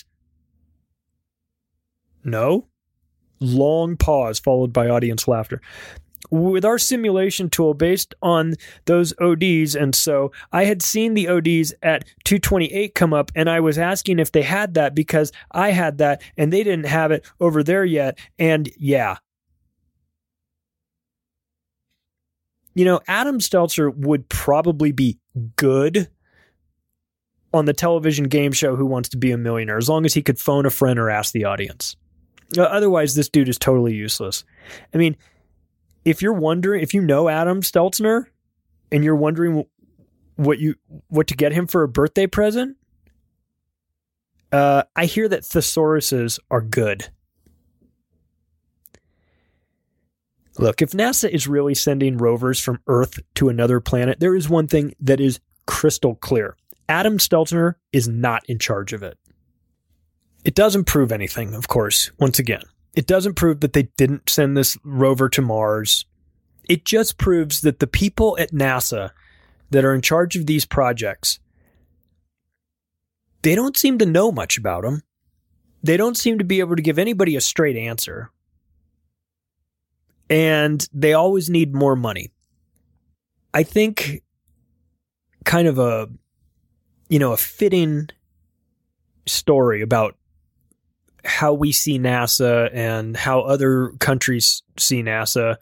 no. Long pause followed by audience laughter. With our simulation tool based on those ODs, and so I had seen the ODs at 228 come up, and I was asking if they had that because I had that and they didn't have it over there yet. And yeah. Adam Stelter would probably be good on the television game show Who Wants to Be a Millionaire, as long as he could phone a friend or ask the audience. Otherwise, this dude is totally useless. I mean, if you know Adam Stelter and you're wondering what to get him for a birthday present, I hear that thesauruses are good. Look, if NASA is really sending rovers from Earth to another planet, there is one thing that is crystal clear. Adam Stelter is not in charge of it. It doesn't prove anything, of course, once again. It doesn't prove that they didn't send this rover to Mars. It just proves that the people at NASA that are in charge of these projects, they don't seem to know much about them. They don't seem to be able to give anybody a straight answer. And they always need more money. I think kind of a fitting story about how we see NASA and how other countries see NASA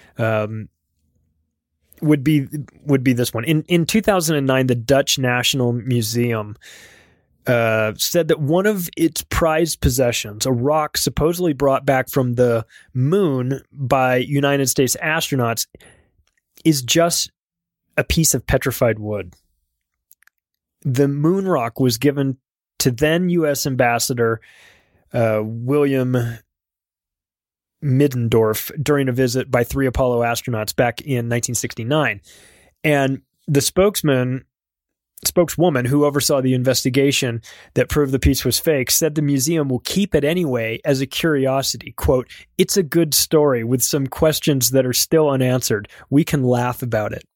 would be this one. In 2009, the Dutch National Museum said that one of its prized possessions, a rock supposedly brought back from the moon by United States astronauts, is just a piece of petrified wood. The moon rock was given to then U.S. Ambassador William Middendorf during a visit by 3 Apollo astronauts back in 1969. And the spokeswoman who oversaw the investigation that proved the piece was fake said the museum will keep it anyway as a curiosity. Quote, "It's a good story with some questions that are still unanswered. We can laugh about it."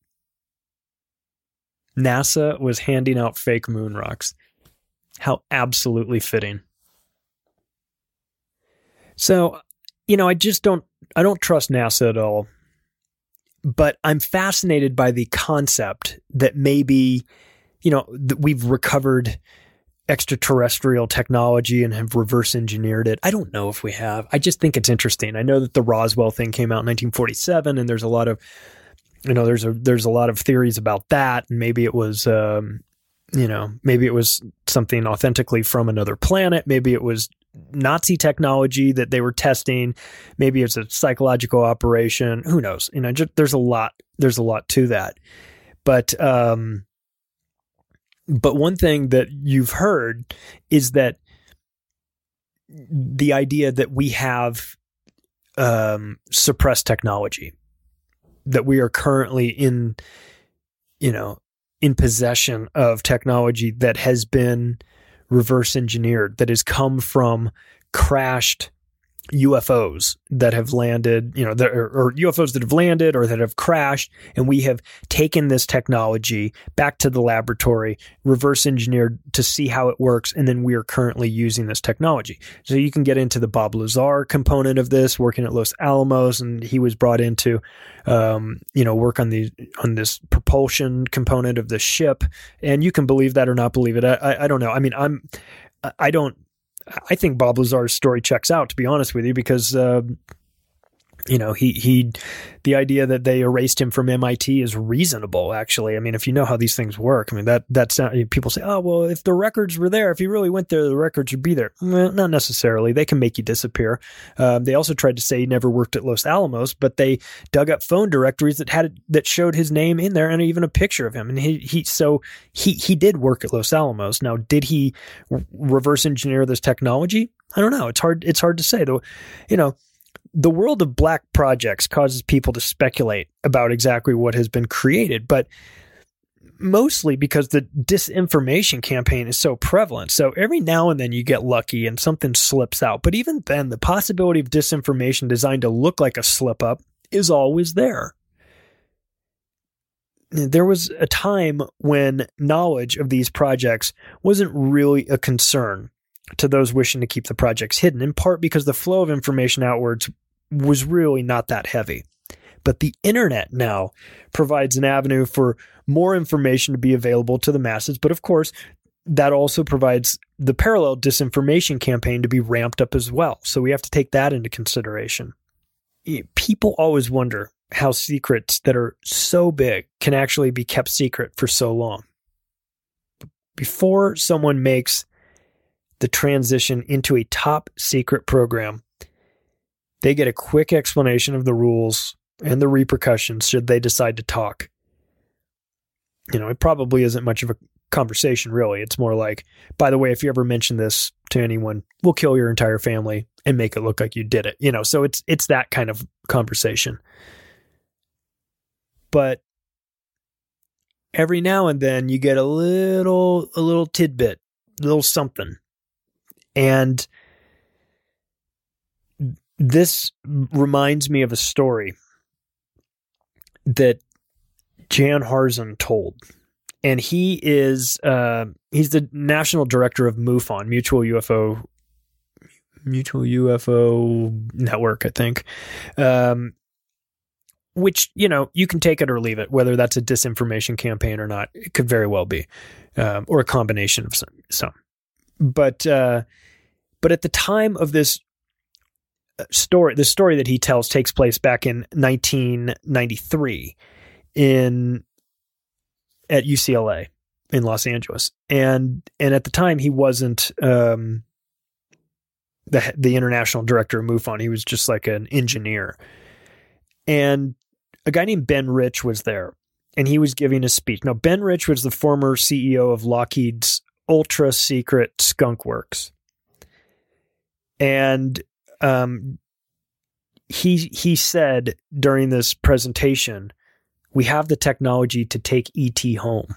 NASA was handing out fake moon rocks. How absolutely fitting. So, I don't trust NASA at all, but I'm fascinated by the concept that maybe, that we've recovered extraterrestrial technology and have reverse engineered it. I don't know if we have. I just think it's interesting. I know that the Roswell thing came out in 1947, and there's a lot of, there's a lot of theories about that. And maybe it was, maybe it was something authentically from another planet. Maybe it was Nazi technology that they were testing. Maybe it's a psychological operation. Who knows? There's a lot to that. But one thing that you've heard is that the idea that we have suppressed technology, that we are currently in possession of technology that has been reverse engineered, that has come from crashed UFOs that have landed, or UFOs that have landed or that have crashed, and we have taken this technology back to the laboratory, reverse engineered to see how it works, and then we are currently using this technology. So you can get into the Bob Lazar component of this, working at Los Alamos, and he was brought into, work on this propulsion component of the ship, and you can believe that or not believe it. I don't know. I mean, I think Bob Lazar's story checks out, to be honest with you, because the idea that they erased him from MIT is reasonable, actually. I mean, if you know how these things work, I mean, that's not, people say, oh, well, if the records were there, if he really went there, the records would be there. Well, not necessarily. They can make you disappear. They also tried to say he never worked at Los Alamos, but they dug up phone directories that showed his name in there and even a picture of him. And he did work at Los Alamos. Now, did he reverse engineer this technology? I don't know. It's hard to say, though. The world of black projects causes people to speculate about exactly what has been created, but mostly because the disinformation campaign is so prevalent. So every now and then you get lucky and something slips out. But even then, the possibility of disinformation designed to look like a slip up is always there. There was a time when knowledge of these projects wasn't really a concern to those wishing to keep the projects hidden, in part because the flow of information outwards was really not that heavy. But the internet now provides an avenue for more information to be available to the masses. But of course, that also provides the parallel disinformation campaign to be ramped up as well. So we have to take that into consideration. People always wonder how secrets that are so big can actually be kept secret for so long. Before someone makes the transition into a top secret program, they get a quick explanation of the rules and the repercussions should they decide to talk. It probably isn't much of a conversation, really. It's more like, by the way, if you ever mention this to anyone, we'll kill your entire family and make it look like you did it. So it's that kind of conversation. But every now and then you get a little tidbit, a little something. And this reminds me of a story that Jan Harzen told. And he is he's the national director of MUFON, Mutual UFO Network, I think. Which, you can take it or leave it, whether that's a disinformation campaign or not. It could very well be, or a combination of some. But at the time of this story, the story that he tells takes place back in 1993 at UCLA in Los Angeles. And at the time he wasn't the international director of MUFON. He was just like an engineer. And a guy named Ben Rich was there, and he was giving a speech. Now, Ben Rich was the former CEO of Lockheed's ultra-secret Skunk Works. And he said during this presentation, we have the technology to take ET home,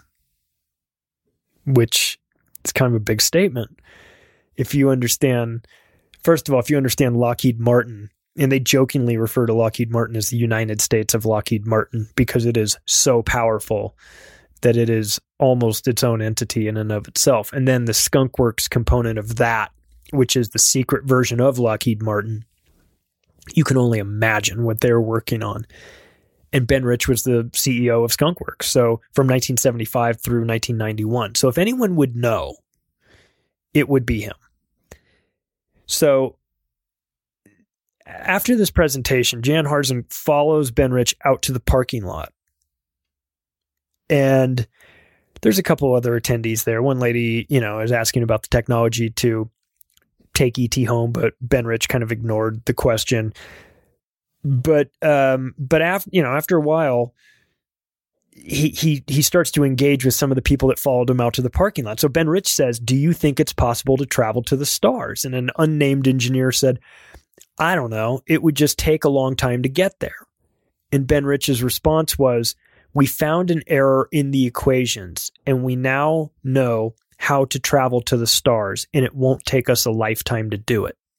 which is kind of a big statement. If you understand Lockheed Martin, and they jokingly refer to Lockheed Martin as the United States of Lockheed Martin because it is so powerful that it is almost its own entity in and of itself. And then the Skunk Works component of that, which is the secret version of Lockheed Martin, you can only imagine what they're working on. And Ben Rich was the CEO of Skunk Works, so from 1975 through 1991. So if anyone would know, it would be him. So after this presentation, Jan Harzen follows Ben Rich out to the parking lot. And there's a couple other attendees there. One lady, is asking about the technology to take ET home, but Ben Rich kind of ignored the question. But after a while, he starts to engage with some of the people that followed him out to the parking lot. So Ben Rich says, "Do you think it's possible to travel to the stars?" And an unnamed engineer said, "I don't know. It would just take a long time to get there." And Ben Rich's response was, "We found an error in the equations, and we now know how to travel to the stars, and it won't take us a lifetime to do it."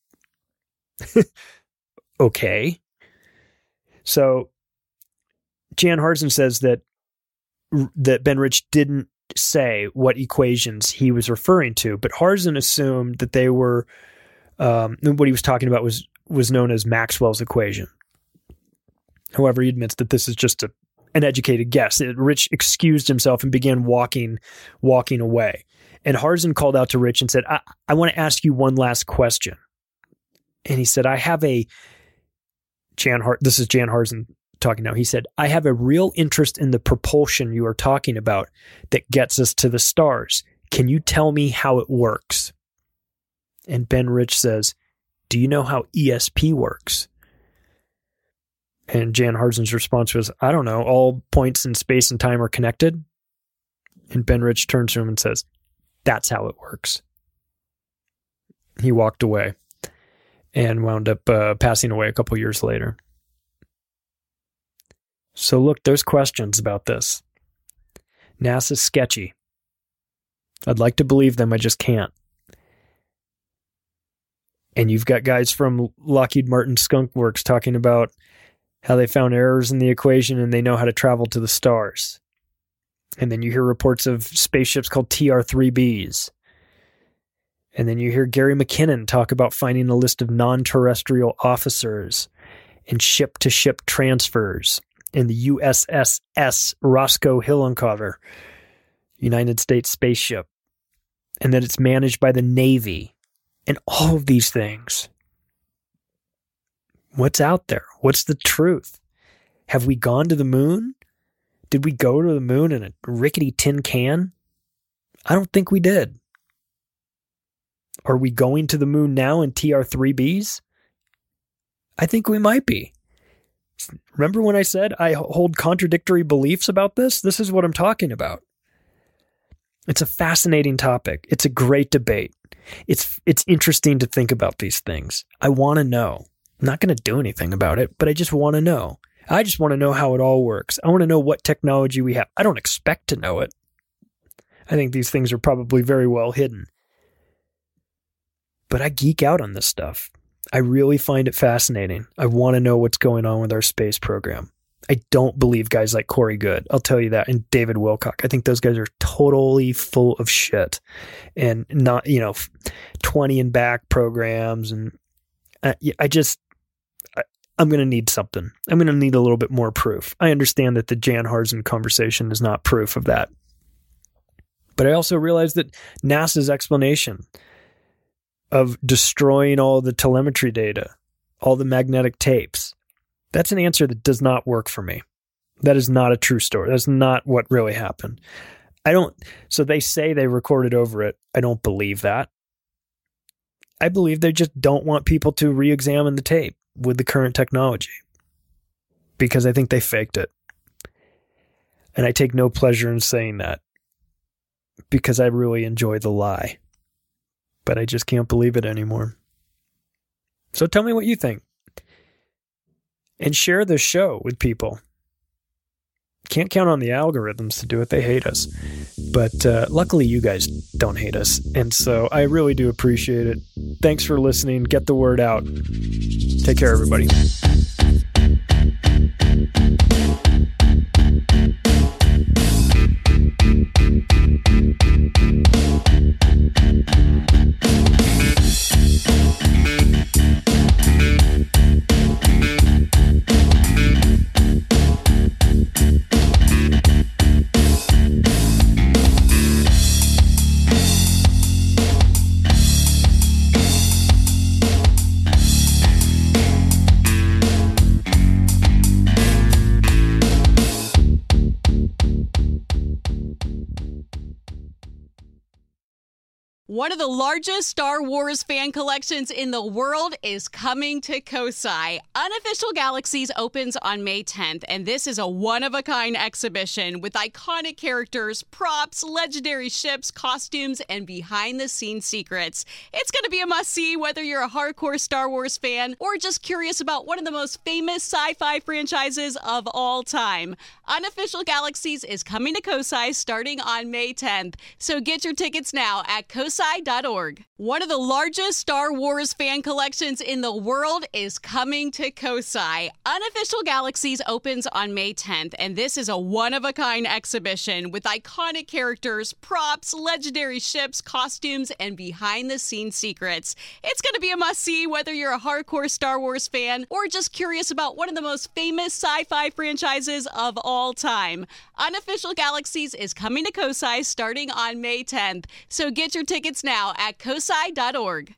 Okay. So Jan Harzen says that Ben Rich didn't say what equations he was referring to, but Harzen assumed that they were what he was talking about was known as Maxwell's equation. However, he admits that this is just an educated guess. Rich excused himself and began walking away. And Harzen called out to Rich and said, I want to ask you one last question. And he said, this is Jan Harzen talking now. He said, I have a real interest in the propulsion you are talking about that gets us to the stars. Can you tell me how it works? And Ben Rich says, do you know how ESP works? And Jan Harzen's response was, I don't know. All points in space and time are connected. And Ben Rich turns to him and says, that's how it works. He walked away and wound up passing away a couple years later. So look, there's questions about this. NASA's sketchy. I'd like to believe them, I just can't. And you've got guys from Lockheed Martin Skunk Works talking about how they found errors in the equation and they know how to travel to the stars. And then you hear reports of spaceships called TR-3Bs. And then you hear Gary McKinnon talk about finding a list of non-terrestrial officers and ship-to-ship transfers in the USS Roscoe Hillenkotter, United States spaceship. And that it's managed by the Navy. And all of these things. What's out there? What's the truth? Have we gone to the moon? Did we go to the moon in a rickety tin can? I don't think we did. Are we going to the moon now in TR-3Bs? I think we might be. Remember when I said I hold contradictory beliefs about this? This is what I'm talking about. It's a fascinating topic. It's a great debate. It's interesting to think about these things. I want to know. I'm not going to do anything about it, but I just want to know. I just want to know how it all works. I want to know what technology we have. I don't expect to know it. I think these things are probably very well hidden. But I geek out on this stuff. I really find it fascinating. I want to know what's going on with our space program. I don't believe guys like Corey Goode. I'll tell you that. And David Wilcock. I think those guys are totally full of shit. And not, 20 and back programs. And I'm going to need something. I'm going to need a little bit more proof. I understand that the Jan Harzen conversation is not proof of that. But I also realize that NASA's explanation of destroying all the telemetry data, all the magnetic tapes, that's an answer that does not work for me. That is not a true story. That's not what really happened. So they say they recorded over it. I don't believe that. I believe they just don't want people to re-examine the tape with the current technology because I think they faked it. And I take no pleasure in saying that because I really enjoy the lie. But I just can't believe it anymore. So tell me what you think. And share this show with people. Can't count on the algorithms to do it. They hate us. But luckily you guys don't hate us. And so I really do appreciate it. Thanks for listening. Get the word out. Take care, everybody. One of the largest Star Wars fan collections in the world is coming to COSI. Unofficial Galaxies opens on May 10th, and this is a one-of-a-kind exhibition with iconic characters, props, legendary ships, costumes, and behind-the-scenes secrets. It's going to be a must-see whether you're a hardcore Star Wars fan or just curious about one of the most famous sci-fi franchises of all time. Unofficial Galaxies is coming to COSI starting on May 10th, so get your tickets now at COSI.org. One of the largest Star Wars fan collections in the world is coming to COSI. Unofficial Galaxies opens on May 10th, and this is a one-of-a-kind exhibition with iconic characters, props, legendary ships, costumes, and behind-the-scenes secrets. It's going to be a must-see whether you're a hardcore Star Wars fan or just curious about one of the most famous sci-fi franchises of all all time. Unofficial Galaxies is coming to COSI starting on May 10th. So get your tickets now at cosi.org.